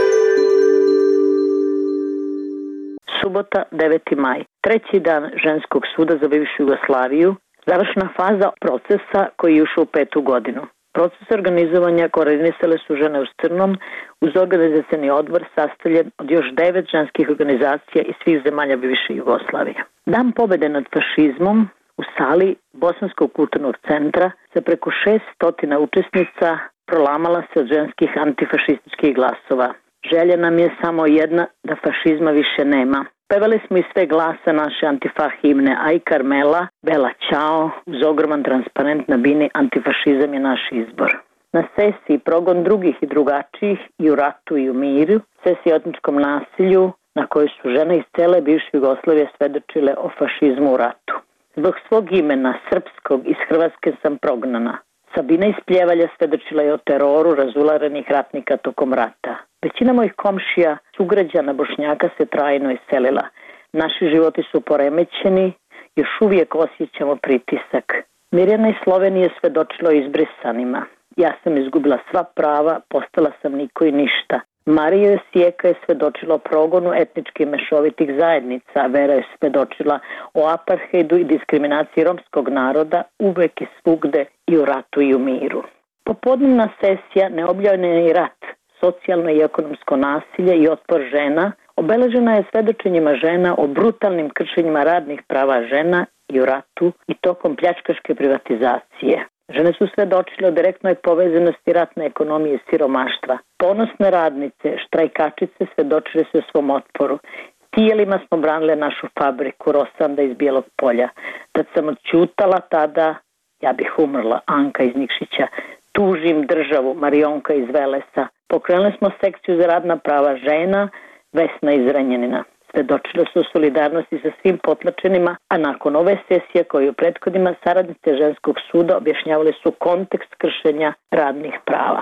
Subota, 9. maj. Treći dan Ženskog suda za bivšu Jugoslaviju. Završna faza procesa koji je ušao u 5. godinu. Proces organizovanja koordinisale su Žene u crnom uz organizacioni odbor sastavljen od još 9 ženskih organizacija iz svih zemalja bivše Jugoslavije. Dan pobjede nad fašizmom u sali Bosanskog kulturnog centra sa preko 600 učesnica prolamala se od ženskih antifašističkih glasova. Želja nam je samo jedna, da fašizma više nema. Pevali smo iz sve glasa naše antifa himne Aj Karmela, Bela Ćao, uz ogroman transparent na bini Antifašizam je naš izbor. Na sesiji Progon drugih i drugačijih i u ratu i u miru, sesiji o etničkom nasilju na kojoj su žene iz cele bivše Jugoslavije svedočile o fašizmu u ratu. Zbog svog imena, srpskog, iz Hrvatske sam prognana. Sabina iz Pljevalja svedočila je o teroru razularenih ratnika tokom rata. Većina mojih komšija, sugrađana Bošnjaka se trajno iselila. Naši životi su poremećeni, još uvijek osjećamo pritisak. Mirjana iz Slovenije svedočila o izbrisanima. Ja sam izgubila sva prava, postala sam niko i ništa. Marija iz Sijeka je svedočila o progonu etnički mešovitih zajednica. Vera je svedočila o apartheidu i diskriminaciji romskog naroda uvek i svugde i u ratu i u miru. Popodnevna sesija Neobjavljeni rat, socijalno i ekonomsko nasilje i otpor žena obeležena je svedočenjima žena o brutalnim kršenjima radnih prava žena i u ratu i tokom pljačkaške privatizacije. Žene su svedočile o direktnoj povezanosti ratne ekonomije i siromaštva. Ponosne radnice, štrajkačice svedočile se o svom otporu. Tijelima smo branile našu fabriku Rosanda iz Bijelog Polja. Da sam odćutala tada, ja bih umrla. Anka iz Nikšića. Tužim državu, Marionka iz Velesa. Pokrenuli smo sekciju za radna prava žena, Vesna iz Renjanina. Svedočile su o solidarnosti sa svim potlačenima, a nakon ove sesije koje je u prethodima saradnice Ženskog suda objašnjavale su kontekst kršenja radnih prava.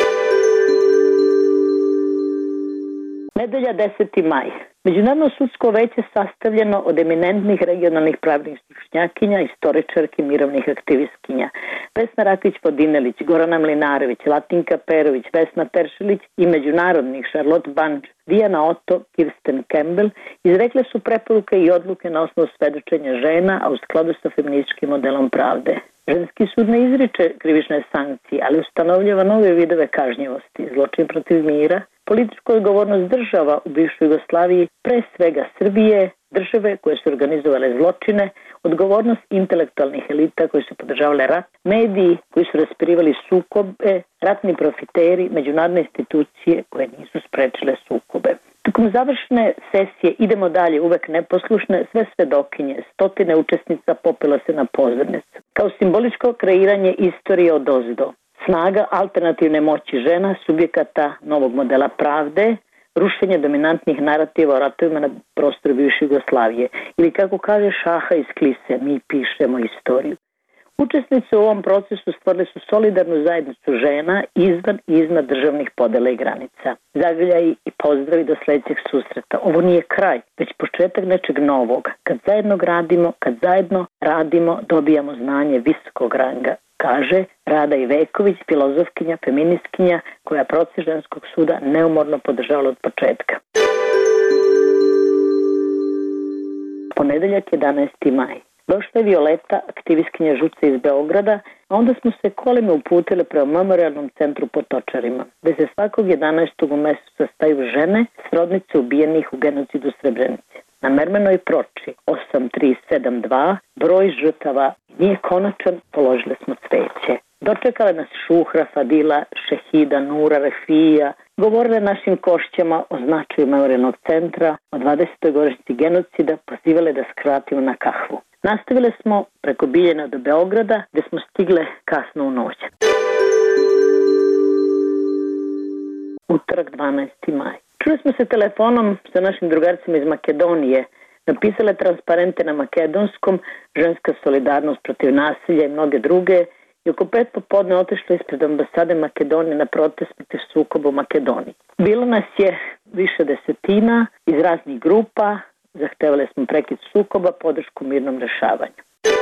Nedelja 10. maj. Međunarodno sudsko veće sastavljeno od eminentnih regionalnih pravnih stručnjakinja, istoričarki, mirovnih aktivistkinja. Vesna Rakić-Podinelić, Gorana Mlinarević, Latinka Perović, Vesna Teršelić i međunarodnih Charlotte Bunch, Diana Otto, Kirsten Campbell izrekle su preporuke i odluke na osnovu svedočenja žena, a u skladu sa feminističkim modelom pravde. Ženski sud ne izriče krivične sankcije, ali ustanovljava nove vidove kažnjivosti, zločin protiv mira, političku odgovornost država u bivšoj Jugoslaviji, pre svega Srbije, države koje su organizovale zločine, odgovornost intelektualnih elita koji su podržavale rat, mediji koji su raspirivali sukobe, ratni profiteri, međunarodne institucije koje nisu sprečile sukobe. Tokom završne sesije Idemo dalje, uvek neposlušne, sve svedokinje, stotine učesnica popelo se na pozornicu. Kao simboličko kreiranje istorije od ozdo. Snaga alternativne moći žena, subjekata novog modela pravde, rušenje dominantnih narativa o ratovima na prostoru bivše Jugoslavije. Ili kako kaže Šaha iz Klise, mi pišemo istoriju. Učesnice u ovom procesu stvorili su solidarnu zajednicu žena izvan i iznad državnih podela i granica. Zagrljaji i pozdravi do sledećeg susreta. Ovo nije kraj, već početak nečeg novog. Kad zajedno radimo, dobijamo znanje visokog ranga, kaže Rada Iveković, filozofkinja, feministkinja, koja proces ženskog suda neumorno podržavala od početka. Ponedeljak 11. maj. Došla je Violeta, aktivistkinja žuca iz Beograda, a onda smo se kolima uputile prema memorialnom centru pod Točarima, gde se svakog 11. u mesecu sastaju žene, srodnice ubijenih u genocidu u Srebrenici. Na mermenoj proči 8372 broj žrtava nije konačan, položile smo cveće. Dočekale nas Šuhra, Fadila, Šehida, Nura, Refija, govorile našim košćama o značaju memorialnog centra, o 20. godišnjici genocida, pozivale da skratimo na kahvu. Nastavile smo preko Biljana do Beograda, gde smo stigle kasno u noć. Utorak 12. maj. Čuli smo se telefonom sa našim drugarcima iz Makedonije, napisale transparente na makedonskom, ženska solidarnost protiv nasilja i mnoge druge, i oko 5 popodne otišli ispred ambasade Makedonije na protest protiv sukoba u Makedoniji. Bilo nas je više desetina iz raznih grupa, zahtevali smo prekid sukoba, podršku mirnom rešavanju.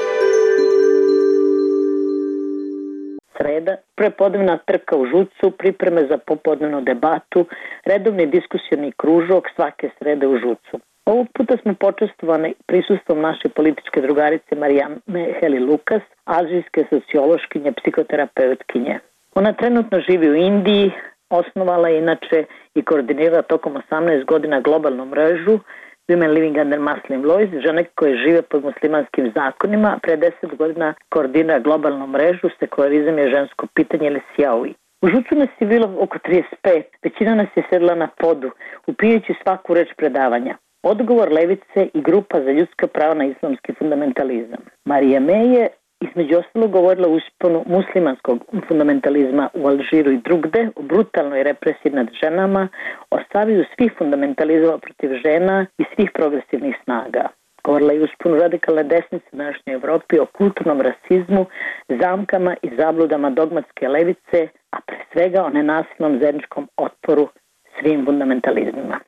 Sreda, prepodnevna trka u Žucu, pripreme za popodnevnu debatu, redovni diskusioni kružok svake srede u Žucu. Ovog puta smo počestovani prisustvom naše političke drugarice Marijane Heli Lukas, alžirske sociološkinje, psihoterapeutkinje. Ona trenutno živi u Indiji, osnovala je inače i koordinira tokom 18 godina globalnu mrežu Women Living Under Muslim Laws, žene koje žive pod muslimanskim zakonima, a pre 10 godina koordinira globalnu mrežu Sekularizam je žensko pitanje ili Sijaui. U Žucu nas je bilo oko 35, većina nas je sedla na podu, upijajući svaku reč predavanja. Odgovor levice i grupa za ljudska prava na islamski fundamentalizam. Marija May je između ostalo govorila o usponu muslimanskog fundamentalizma u Alžiru i drugde, o brutalnoj represiji nad ženama, o saviju svih fundamentalizama protiv žena i svih progresivnih snaga. Govorila je o usponu radikalne desnice u današnjoj Evropi, o kulturnom rasizmu, zamkama i zabludama dogmatske levice, a pre svega o nenasilnom zajedničkom otporu svim fundamentalizmima.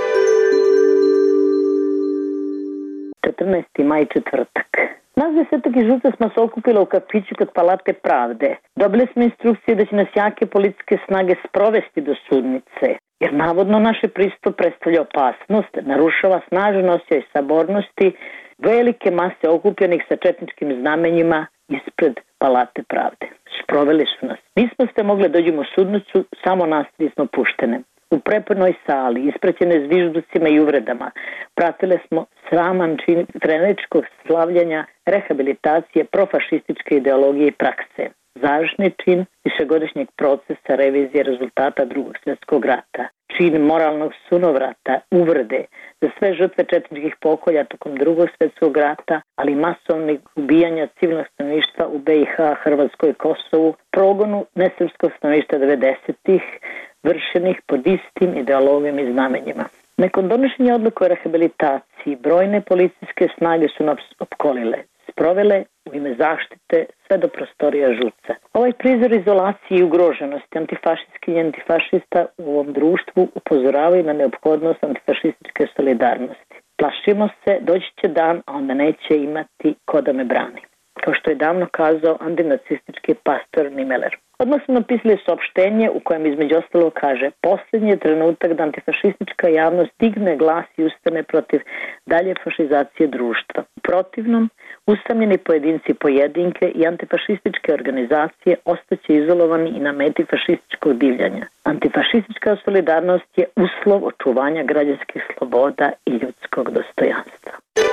14. maj, četvrtak. Nas desetak iz Žuca smo se okupili u kafiću kod Palate pravde. Dobili smo instrukcije da će nas jake policijske snage sprovesti do sudnice, jer navodno naše prisustvo predstavlja opasnost, narušava snažan osjećaj sabornosti velike mase okupljenih sa četničkim znamenjima ispred Palate pravde. Sproveli su nas. Nismo ste mogli dođemo u sudnicu, samo nas smo puštene. U prepunoj sali, ispraćene zvižducima i uvredama, pratile smo sraman čin frenetičkog slavljanja, rehabilitacije, profašističke ideologije i prakse. Završni čin višegodišnjeg procesa revizije rezultata Drugog svjetskog rata. Čin moralnog sunovrata, uvrede za sve žrtve četničkih pokolja tokom Drugog svjetskog rata, ali masovnih ubijanja civilnog stanovništva u BiH, Hrvatskoj, Kosovu, progonu nesrpskog stanovništva 90-ih, vršenih pod istim ideologijama i znamenjima. Nakon donošenja odluke o rehabilitaciji, brojne policijske snage su nas opkolile, sprovele u ime zaštite sve do prostorija Žuca. Ovaj prizor izolacije i ugroženosti antifašistskih i antifašista u ovom društvu upozoravaju na neophodnost antifašističke solidarnosti. Plašimo se, doći će dan, a onda neće imati ko da me brani. Kao što je davno kazao antinacistički pastor Nimeller. Odmah smo napisali saopštenje u kojem između ostalo kaže: posljednji je trenutak da antifašistička javnost digne glas i ustane protiv dalje fašizacije društva. U protivnom, usamljeni pojedinci i pojedinke i antifašističke organizacije ostaće izolovani i na meti fašističkog divljanja. Antifašistička solidarnost je uslov očuvanja građanskih sloboda i ljudskog dostojanstva.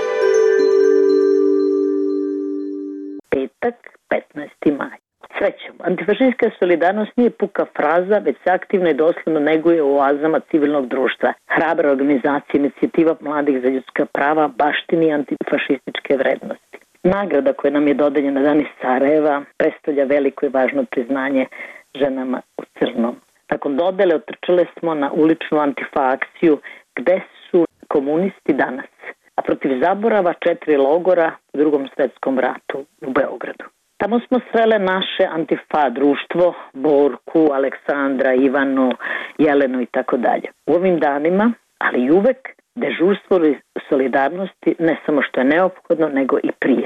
Petak, 15. maj. Srećom, antifašistička solidarnost nije puka fraza, već se aktivno i dosledno neguje u oazama civilnog društva. Hrabra organizacija, inicijativa mladih za ljudska prava baštini antifašističke vrednosti. Nagrada koja nam je dodeljena dan iz Sarajeva predstavlja veliko i važno priznanje ženama u crnom. Nakon dodele otrčale smo na uličnu antifa akciju gde su komunisti danas, a protiv zaborava 4 logora u Drugom svetskom ratu u Beogradu. Tamo smo srele naše Antifa društvo, Borku, Aleksandra, Ivanu, Jelenu i tako dalje. U ovim danima, ali i uvek, dežurstvo solidarnosti ne samo što je neophodno, nego i prija.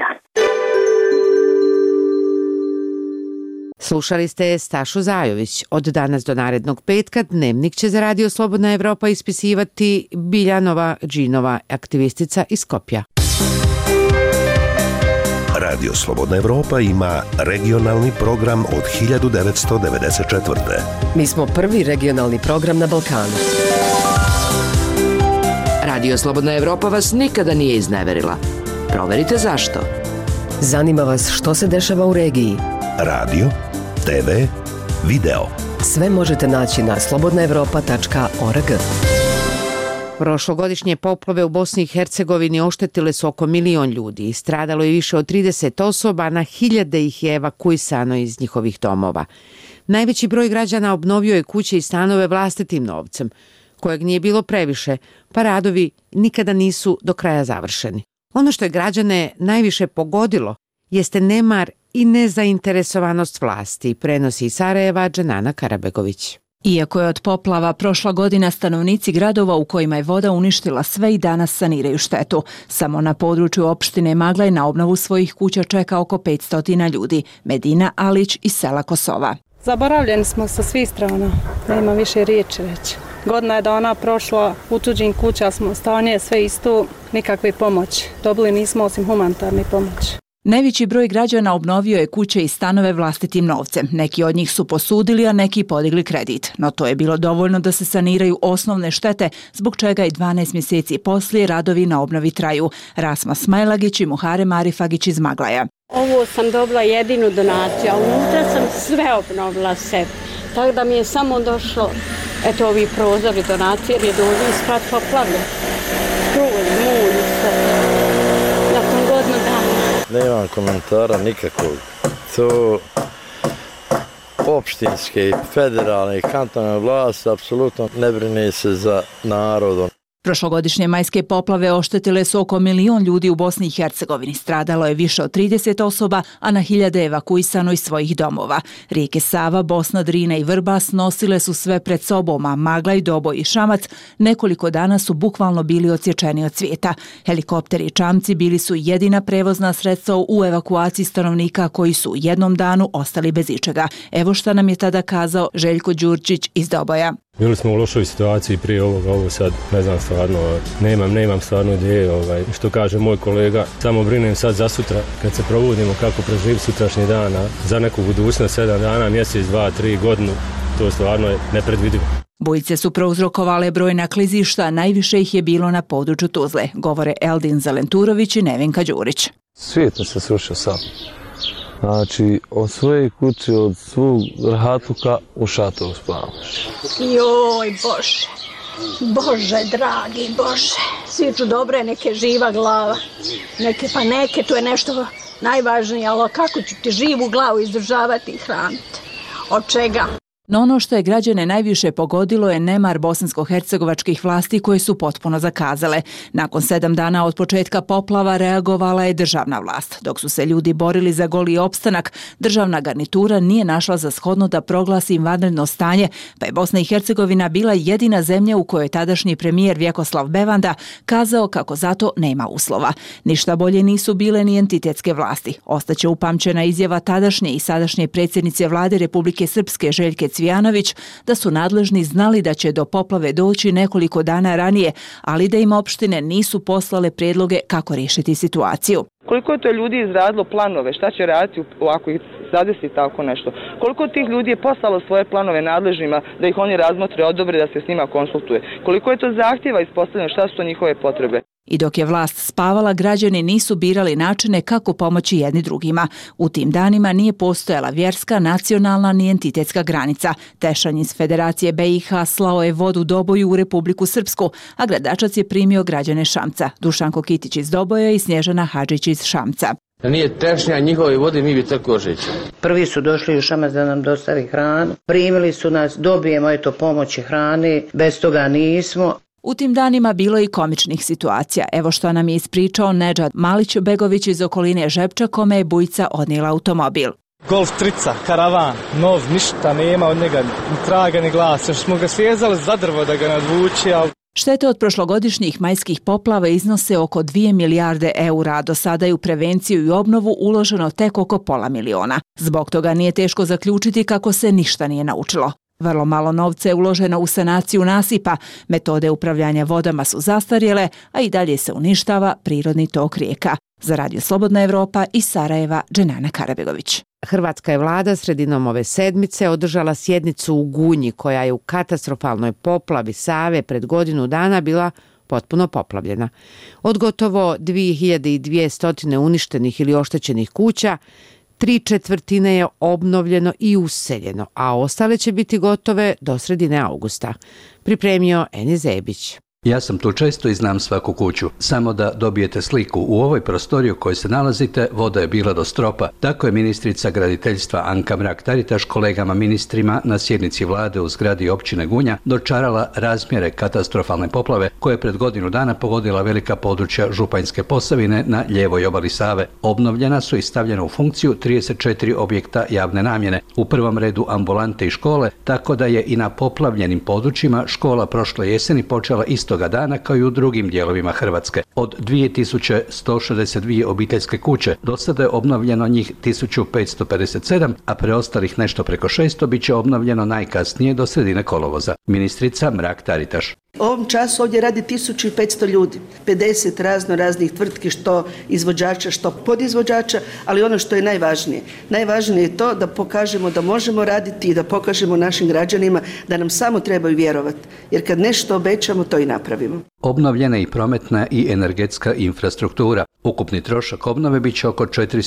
Slušali ste Stašu Zajović. Od danas do narednog petka Dnevnik će za Radio Slobodna Evropa ispisivati Biljanova Džinova, aktivistica iz Skopja. Radio Slobodna Evropa ima regionalni program od 1994. Mi smo prvi regionalni program na Balkanu. Radio Slobodna Evropa vas nikada nije izneverila. Proverite zašto. Zanima vas što se dešava u regiji. Radio, TV, video. Sve možete naći na slobodnaevropa.org. Prošlogodišnje poplave u Bosni i Hercegovini oštetile su oko 1 milion ljudi. Stradalo je više od 30 osoba, na hiljade ih je evakuisano iz njihovih domova. Najveći broj građana obnovio je kuće i stanove vlastitim novcem, kojeg nije bilo previše, pa radovi nikada nisu do kraja završeni. Ono što je građane najviše pogodilo jeste nemar i nezainteresovanost vlasti, prenosi iz Sarajeva Dženana Karabegović. Iako je od poplava prošla godina, stanovnici gradova u kojima je voda uništila sve i danas saniraju štetu. Samo na području opštine Maglaj na obnovu svojih kuća čeka oko 500 ljudi. Medina Alić iz sela Kosova. Zaboravljeni smo sa svih strana, nema više riječi reći. Godina je da ona prošla, u tuđim kuća smo, stanje sve isto, nikakve pomoći. Dobili nismo osim humanitarne pomoći. Najveći broj građana obnovio je kuće i stanove vlastitim novcem. Neki od njih su posudili, a neki podigli kredit. No to je bilo dovoljno da se saniraju osnovne štete, zbog čega i 12 mjeseci poslije radovi na obnovi traju. Rasma Smajlagić i Muhare Marifagić iz Maglaja. Ovo sam dobila jedinu donaciju, a unutra sam sve obnovila sebi. Tako da mi je samo došlo, eto ovi prozori donacije, jer je dođe isprat poplavlja. Skroz, mulj, sve. Nakon godinu dana. Nemam komentara nikakvog. To opštinske, federalne i kantonalne vlasti apsolutno ne brine se za narodom. Prošlogodišnje majske poplave oštetile su oko 1 milion ljudi u Bosni i Hercegovini. Stradalo je više od 30 osoba, a na hiljade evakuisano iz svojih domova. Rijeke Sava, Bosna, Drina i Vrbas nosile su sve pred sobom, a Maglaj, Doboj i Šamac nekoliko dana su bukvalno bili odsječeni od svijeta. Helikopteri i čamci bili su jedina prevozna sredstva u evakuaciji stanovnika koji su u jednom danu ostali bez ičega. Evo šta nam je tada kazao Željko Đurčić iz Doboja. Bili smo u lošoj situaciji prije ovoga, ovo sad ne znam stvarno, nemam stvarno ideje, što kaže moj kolega, samo brinem sad za sutra kad se probudimo kako preživiti sutrašnji dan, za neku budućnost 7 dana, mjesec, 2, 3 godinu, to stvarno je nepredvidivo. Bujice su prouzrokovale brojna klizišta, najviše ih je bilo na području Tuzle, govore Eldin Zalenturović i Nevenka Đurić. Svijet se srušio sam. Znači, od svoje kuće, od svog rahatuka u šatoru spavam. Joj, Bože, dragi Bože, sviču dobre, neke živa glava, neke, to je nešto najvažnije, ali kako ću ti živu glavu izdržavati i hraniti? Od čega? No ono što je građane najviše pogodilo je nemar bosansko-hercegovačkih vlasti koje su potpuno zakazale. Nakon 7 dana od početka poplava reagovala je državna vlast. Dok su se ljudi borili za goli opstanak, državna garnitura nije našla za shodno da proglasi vanredno stanje, pa je Bosna i Hercegovina bila jedina zemlja u kojoj tadašnji premijer Vjekoslav Bevanda kazao kako zato nema uslova. Ništa bolje nisu bile ni entitetske vlasti. Ostaće upamćena izjava tadašnje i sadašnje predsjednice vlade Republike Srpske Željke Cvijanović da su nadležni znali da će do poplave doći nekoliko dana ranije, ali da im opštine nisu poslale prijedloge kako riješiti situaciju. Koliko je to ljudi izradilo planove, šta će raditi ako ih zadesi tako nešto? Koliko tih ljudi je poslalo svoje planove nadležnima da ih oni razmotre, odobre, da se s njima konsultuje? Koliko je to zahtjeva ispostavljeno, šta su to njihove potrebe? I dok je vlast spavala, građani nisu birali načine kako pomoći jedni drugima. U tim danima nije postojala vjerska, nacionalna ni entitetska granica. Tešanj iz Federacije BiH slao je vodu Doboju u Republiku Srpsku, a Gradačac je primio građane Šamca. Dušanko Kitić iz Doboja i Snježana Hadžić iz Šamca. Da nije tešnja njihove vode, mi bi tako žići. Prvi su došli u Šamac da nam dostavi hranu, primili su nas, dobijemo pomoći hrane, bez toga nismo. U tim danima bilo je i komičnih situacija. Evo što nam je ispričao Nedžad Malić-Begović iz okoline Žepča, kome je bujica odnijela automobil. Golf trica, karavan, nov, ništa nema od njega, ni traga ni glasa. Smo ga svezali za drvo da ga nadvuče, ali... Štete od prošlogodišnjih majskih poplava iznose oko 2 milijarde eura, a do sada je u prevenciju i obnovu uloženo tek oko pola miliona. Zbog toga nije teško zaključiti kako se ništa nije naučilo. Vrlo malo novca je uloženo u sanaciju nasipa, metode upravljanja vodama su zastarjele, a i dalje se uništava prirodni tok rijeka. Za Radio Slobodna Evropa iz Sarajeva, Dženana Karabegović. Hrvatska je vlada sredinom ove sedmice održala sjednicu u Gunji, koja je u katastrofalnoj poplavi Save pred godinu dana bila potpuno poplavljena. Od gotovo 2200 uništenih ili oštećenih kuća, 3/4 je obnovljeno i useljeno, a ostale će biti gotove do sredine augusta. Pripremio Enis Zebić. Ja sam tu često i znam svaku kuću. Samo da dobijete sliku, u ovoj prostoriji u kojoj se nalazite voda je bila do stropa. Tako je ministrica graditeljstva Anka Mrak-Taritaš kolegama ministrima na sjednici vlade u zgradi općine Gunja dočarala razmjere katastrofalne poplave koje je pred godinu dana pogodila velika područja Županjske Posavine na lijevoj obali Save. Obnovljena su i stavljena u funkciju 34 objekta javne namjene, u prvom redu ambulante i škole, tako da je i na poplavljenim područjima škola prošle jeseni počela istoga dana kao i u drugim dijelovima Hrvatske. Od 2162 obiteljske kuće do sada je obnovljeno njih 1557, a preostalih nešto preko 600 bit će obnovljeno najkasnije do sredine kolovoza. Ministrica Mrak-Taritaš. U ovom času ovdje radi 1500 ljudi, 50 raznih tvrtki, što izvođača, što podizvođača, ali ono što je najvažnije je to da pokažemo da možemo raditi i da pokažemo našim građanima da nam samo trebaju vjerovati, jer kad nešto obećamo, to i napravimo. Obnovljena i prometna i energetska infrastruktura. Ukupni trošak obnove bit će oko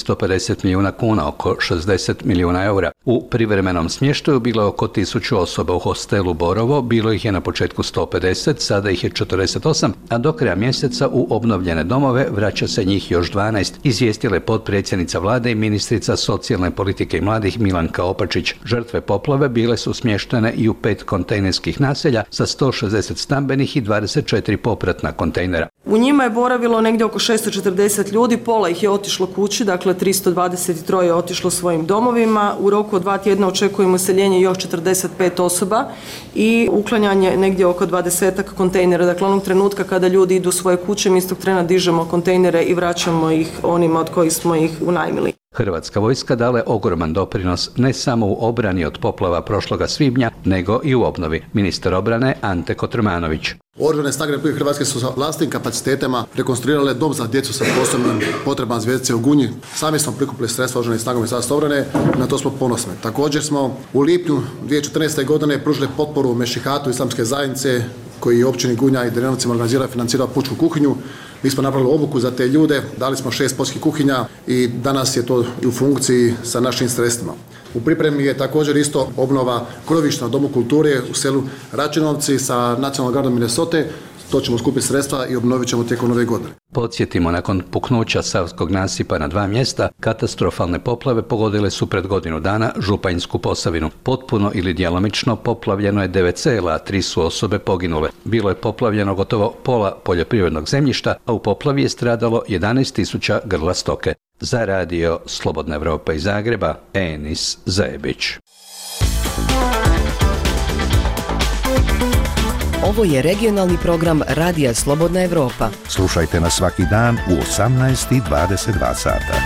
450 milijuna kuna, oko 60 milijuna eura. U privremenom smještaju bilo je oko 1000 osoba. U hostelu Borovo bilo ih je na početku 150, sada ih je 48, a do kraja mjeseca u obnovljene domove vraća se njih još 12, izvijestila je potpredsjednica vlade i ministrica socijalne politike i mladih Milanka Opačić. Žrtve poplave bile su smještene i u 5 kontejnerskih naselja sa 160 stambenih i 24 popratna kontejnera. U njima je boravilo negdje oko 640 ljudi, pola ih je otišlo kući, dakle 323 je otišlo svojim domovima. U roku od 2 tjedna očekujemo useljenje još 45 osoba i uklanjanje negdje oko 20 kontejnera. Dakle, onog trenutka kada ljudi idu u svoje kuće, mi istog trena dižemo kontejnere i vraćamo ih onima od kojih smo ih unajmili. Hrvatska vojska dala je ogroman doprinos ne samo u obrani od poplava prošloga svibnja, nego i u obnovi. Ministar obrane Ante Kotromanović. Oružane snage Republike Hrvatske su sa vlastitim kapacitetima rekonstruirale dom za djecu sa posebnim potrebama Zvjezdice u Gunji. Sami smo prikupili sredstva oružanih snaga Ministarstva obrane, na to smo ponosni. Također smo u lipnju 2014. godine pružili potporu Mešihatu islamske zajednice koji je općini Gunja i Drenovcima organizirao i financirao pučku kuhinju. Mi smo napravili obuku za te ljude, dali smo 6 poljskih kuhinja i danas je to u funkciji sa našim sredstvima. U pripremi je također isto obnova krovišta na Domu kulture u selu Račinovci sa Nacionalnom gardom Minnesota. To ćemo skupiti sredstva i obnovit ćemo tijekom nove godine. Podsjetimo, nakon puknuća savskog nasipa na 2 mjesta, katastrofalne poplave pogodile su pred godinu dana Županjsku Posavinu. Potpuno ili djelomično poplavljeno je 9 sela, a 3 su osobe poginule. Bilo je poplavljeno gotovo pola poljoprivrednog zemljišta, a u poplavi je stradalo 11.000 grla stoke. Za Radio Slobodna Evropa iz Zagreba, Enis Zebić. Ovo je regionalni program Radija Slobodna Evropa. Slušajte nas svaki dan u 18:22 sata.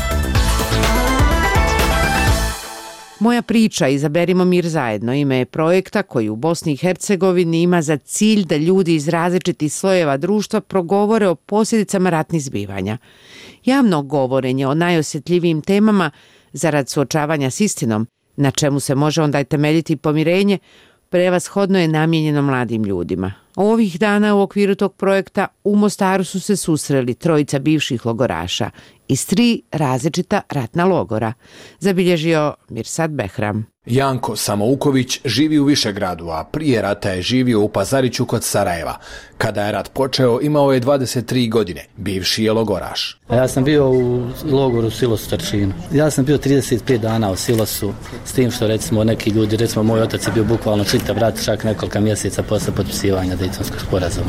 Moja priča, izaberimo mir zajedno, ime je projekta koji u Bosni i Hercegovini ima za cilj da ljudi iz različitih slojeva društva progovore o posljedicama ratnih zbivanja. Javno govorenje o najosjetljivijim temama zarad suočavanja s istinom, na čemu se može onda i temeljiti pomirenje, prevashodno je namijenjeno mladim ljudima. Ovih dana u okviru tog projekta u Mostaru su se susreli 3 bivših logoraša iz 3 različita ratna logora, zabilježio Mirsad Behram. Janko Samouković živi u Višegradu, a prije rata je živio u Pazariću kod Sarajeva. Kada je rat počeo, imao je 23 godine. Bivši je logoraš. Ja sam bio u logoru Silos Trčinu. Ja sam bio 35 dana u Silosu, s tim što recimo neki ljudi, recimo moj otac je bio bukvalno čitav rat, čak nekoliko mjeseca posle potpisivanja Dejtonskog sporazuma.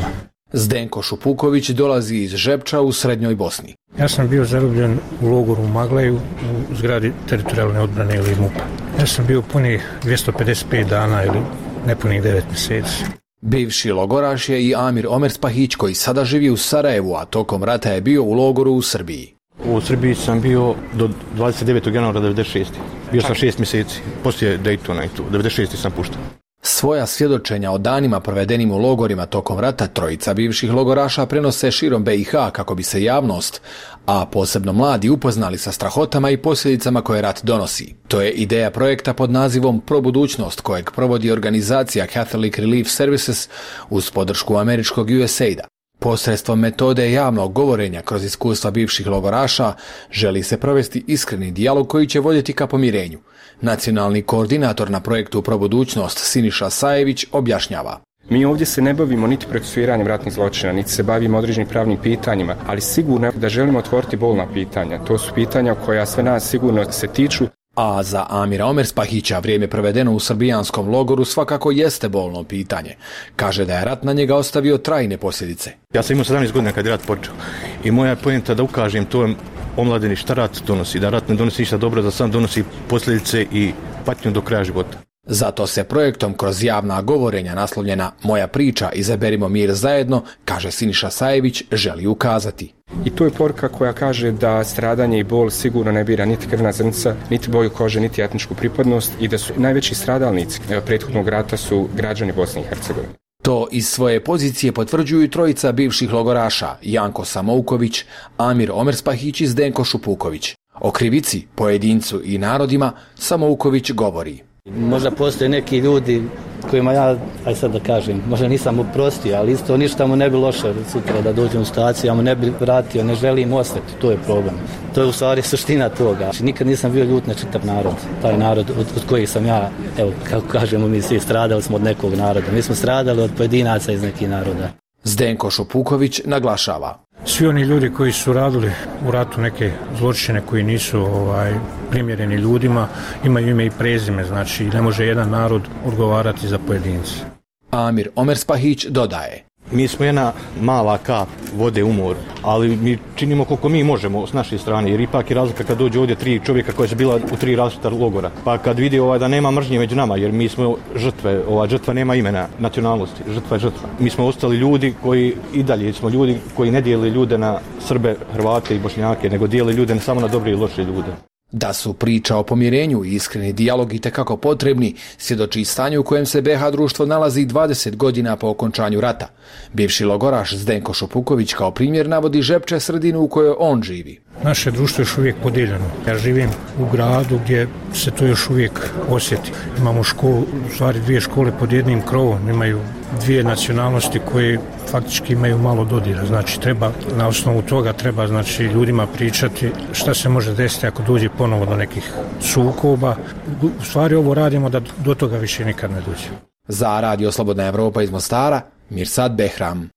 Zdenko Šupuković dolazi iz Žepča u Srednjoj Bosni. Ja sam bio zarobljen u logoru u Magleju u zgradi teritorijalne odbrane ili MUP-a. Ja sam bio punih 255 dana ili nepunih 9 mjeseci. Bivši logoraš je i Amir Omerspahić koji sada živi u Sarajevu, a tokom rata je bio u logoru u Srbiji. U Srbiji sam bio do 29. januara 96. Bio sam 6 mjeseci, poslije Daytona i tu, 96. sam pušten. Svoja svjedočenja o danima provedenim u logorima tokom rata trojica bivših logoraša prenose širom BiH kako bi se javnost, a posebno mladi, upoznali sa strahotama i posljedicama koje rat donosi. To je ideja projekta pod nazivom Pro budućnost kojeg provodi organizacija Catholic Relief Services uz podršku američkog USAID-a. Posredstvom metode javnog govorenja kroz iskustva bivših logoraša želi se provesti iskreni dijalog koji će voditi ka pomirenju. Nacionalni koordinator na projektu Pro budućnost Siniša Sajević objašnjava. Mi ovdje se ne bavimo niti procesuiranjem ratnih zločina, niti se bavimo određenim pravnim pitanjima, ali sigurno da želimo otvoriti bolna pitanja. To su pitanja koja sve nas sigurno se tiču. A za Amira Omerspahića vrijeme provedeno u srbijanskom logoru svakako jeste bolno pitanje. Kaže da je rat na njega ostavio trajne posljedice. Ja sam imao 17 godina kad je rat počeo i moja poenta da ukažem to omladini šta rat donosi, da rat ne donosi ništa dobro, da sam donosi posljedice i patnju do kraja života. Zato se projektom kroz javna govorenja naslovljena Moja priča izaberimo mir zajedno, kaže Siniša Sajević, želi ukazati. I to je poruka koja kaže da stradanje i bol sigurno ne bira niti krvna zrnca, niti boju kože, niti etničku pripadnost i da su najveći stradalnici prethodnog rata su građani Bosne i Hercegovine. To iz svoje pozicije potvrđuju trojica bivših logoraša, Janko Samouković, Amir Omerspahić i Zdenko Šupuković. O krivici, pojedincu i narodima Samouković govori. Možda postoje neki ljudi kojima ja, aj sad da kažem, možda nisam oprostio, ali isto ništa mu ne bi loše sutra da dođem u staciju, ja mu ne bi vratio, ne želim ostati, to je problem. To je u stvari suština toga. Nikad nisam bio ljut na čitav narod, taj narod od kojih sam ja, evo kako kažemo mi svi stradali smo od nekog naroda, mi smo stradali od pojedinaca iz nekih naroda. Zdenko Šupuković naglašava. Svi oni ljudi koji su radili u ratu neke zločine koji nisu primjereni ljudima imaju ime i prezime, znači ne može jedan narod odgovarati za pojedince. Amir Omerspahić dodaje. Mi smo jedna mala kap vode u moru, ali mi činimo koliko mi možemo s naše strane, jer ipak je razlika kad dođe ovdje 3 čovjeka koja su bila u 3 različita logora. Pa kad vidi da nema mržnje među nama, jer mi smo žrtve, žrtva nema imena nacionalnosti, žrtva je žrtva. Mi smo ostali ljudi koji i dalje smo ljudi koji ne dijele ljude na Srbe, Hrvate i Bošnjake, nego dijele ljude samo na dobre i loše ljude. Da su priča o pomirenju i iskreni dijalog itekako potrebni, svjedoči stanje u kojem se BiH društvo nalazi 20 godina po okončanju rata. Bivši logoraš Zdenko Šupuković kao primjer navodi Žepče, sredinu u kojoj on živi. Naše društvo je još uvijek podijeljeno. Ja živim u gradu gdje se to još uvijek osjeti. Imamo školu, u stvari 2 škole pod jednim krovom, imaju 2 nacionalnosti koje faktički imaju malo dodira. Znači na osnovu toga treba ljudima pričati šta se može desiti ako dođe ponovo do nekih sukoba. U stvari ovo radimo da do toga više nikad ne dođe. Za Radio Slobodna Evropa iz Mostara, Mirsad Behram.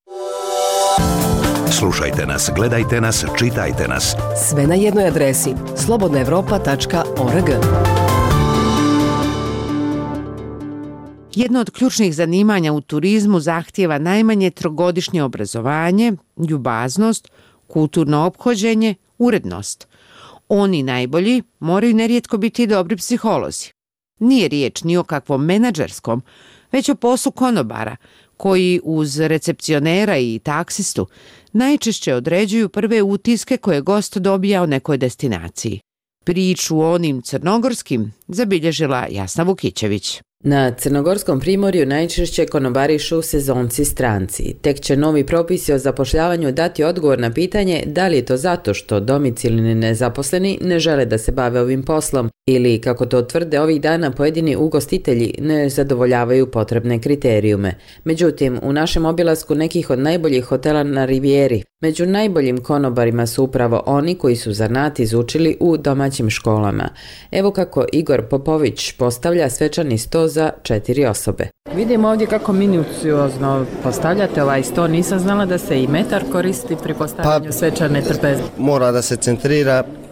Slušajte nas, gledajte nas, čitajte nas. Sve na jednoj adresi slobodnaevropa.org. Jedno od ključnih zanimanja u turizmu zahtijeva najmanje 3-godišnje obrazovanje, ljubaznost, kulturno ophođenje, urednost. Oni najbolji moraju nerijetko biti dobri psiholozi. Nije riječ ni o kakvom menadžerskom, već o poslu konobara, koji uz recepcionera i taksistu najčešće određuju prve utiske koje gost dobija o nekoj destinaciji. Priču o onim crnogorskim zabilježila Jasna Vukićević. Na Crnogorskom primorju najčešće konobarišu sezonci stranci. Tek će novi propisi o zapošljavanju dati odgovor na pitanje da li je to zato što domicilni nezaposleni ne žele da se bave ovim poslom ili, kako to tvrde ovih dana, pojedini ugostitelji ne zadovoljavaju potrebne kriterijume. Međutim, u našem obilasku nekih od najboljih hotela na Rivijeri, među najboljim konobarima su upravo oni koji su zanat izučili u domaćim školama. Evo kako Igor Popović postavlja svečani sto za 4 osobe. Vidim ovdje kako minuciozno postavljate ovaj sto. Nisam znala da se i metar koristi pri postavljanju svečane trpeze. Mora da se centrira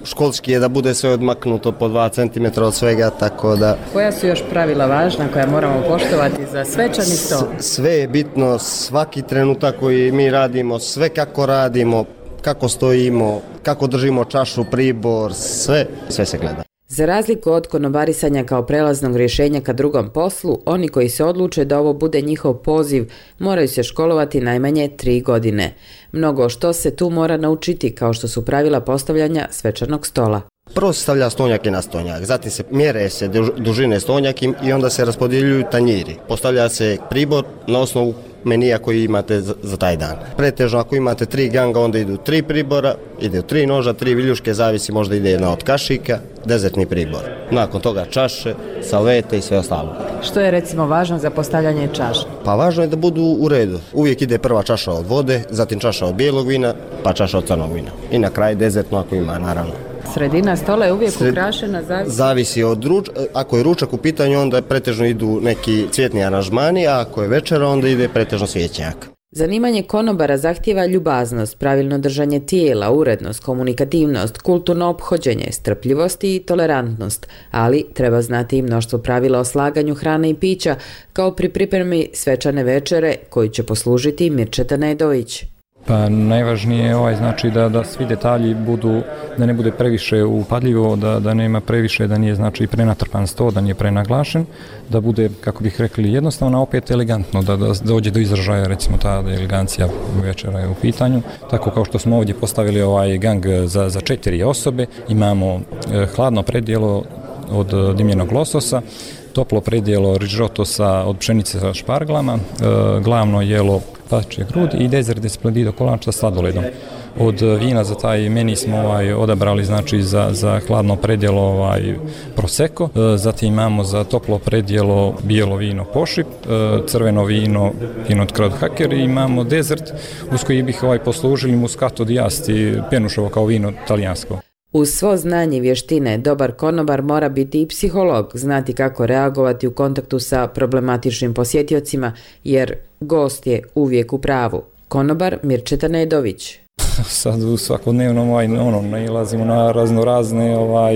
školski je da bude sve odmaknuto po 2 cm od svega, tako da... Koja su još pravila važna koja moramo poštovati za svečani stol? Sve je bitno, svaki trenutak koji mi radimo, sve kako radimo, kako stojimo, kako držimo čašu, pribor, sve se gleda. Za razliku od konobarisanja kao prelaznog rješenja ka drugom poslu, oni koji se odluče da ovo bude njihov poziv moraju se školovati najmanje 3 godine. Mnogo što se tu mora naučiti, kao što su pravila postavljanja svečanog stola. Prvo se stavlja stonjak na stonjak, zatim se mjere se dužine stonjak i onda se raspodjeljuju tanjiri. Postavlja se pribor na osnovu menija koji imate za taj dan. Pretežno ako imate 3 ganga, onda idu 3 pribora, ide 3 noža, 3 viljuške, zavisi, možda ide jedna od kašika, dezertni pribor. Nakon toga čaše, salvete i sve ostalo. Što je recimo važno za postavljanje čaša? Pa važno je da budu u redu. Uvijek ide prva čaša od vode, zatim čaša od bijelog vina, pa čaša od crnog vina. I na kraju dezertno ako ima, naravno. Sredina stola je uvijek ukrašena, zavisi od ako je ručak u pitanju, onda pretežno idu neki cvjetni aranžmani, a ako je večera, onda ide pretežno cvijećnjak. Zanimanje konobara zahtijeva ljubaznost, pravilno držanje tijela, urednost, komunikativnost, kulturno ophođenje, strpljivost i tolerantnost, ali treba znati i mnoštvo pravila o slaganju hrane i pića, kao pri pripremi svečane večere koju će poslužiti Mirčeta Nedović. Pa najvažnije je znači da svi detalji budu, da ne bude previše upadljivo, da nema previše, da nije znači prenatrpan sto, da nije prenaglašen, da bude, kako bih rekli, jednostavno, opet elegantno, da dođe do izražaja, recimo ta elegancija večera je u pitanju. Tako kao što smo ovdje postavili ovaj gang za 4 osobe, imamo hladno predjelo od dimljenog lososa, toplo predjelo rižoto od pšenice sa šparglama, glavno jelo pačje grudi i dezert esplendido kolač sa sladoledom. Od vina za taj meni smo odabrali znači za hladno predjelo prosecco, zatim imamo za toplo predjelo bijelo vino pošip, crveno vino pinot krod haker i imamo dezert uz koji bih poslužili muscato di asti, penušovo kao vino talijansko. Uz svo znanje i vještine, dobar konobar mora biti i psiholog, znati kako reagovati u kontaktu sa problematičnim posjetiocima, jer gost je uvijek u pravu. Konobar Mirčeta Nedović. Sad u svakodnevnom nailazimo na raznorazne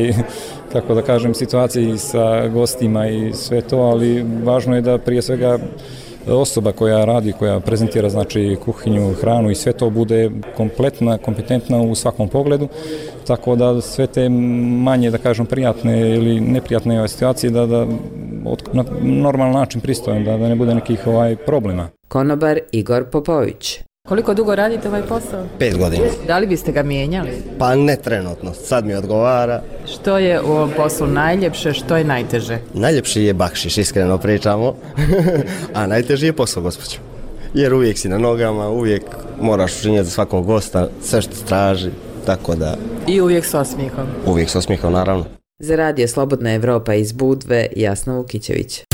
kako da kažem, situacije sa gostima i sve to, ali važno je da prije svega osoba koja radi, koja prezentira znači kuhinju, hranu i sve to bude kompletna, kompetentna u svakom pogledu, tako da sve te manje, da kažem, prijatne ili neprijatne situacije da na normalan način pristojan, da ne bude nekih problema. Konobar Igor Popović. Koliko dugo radite ovaj posao? 5 godina. Da li biste ga mijenjali? Pa ne trenutno, sad mi odgovara. Što je u ovom poslu najljepše, što je najteže? Najljepši je bakšiš, iskreno pričamo, a najteži je posao, gospođo. Jer uvijek si na nogama, uvijek moraš učinjeti za svakog gosta, sve što traži, tako da... I uvijek s osmijehom? Uvijek s osmijehom, naravno. Za Radio Slobodna Evropa iz Budve, Jasna Vukićević.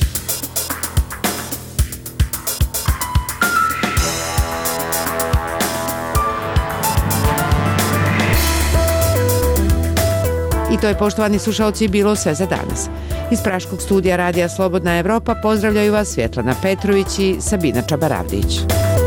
I to je, poštovani slušalci, bilo sve za danas. Iz Praškog studija Radija Slobodna Evropa pozdravljaju vas Svjetlana Petrović i Sabina Čabaravdić.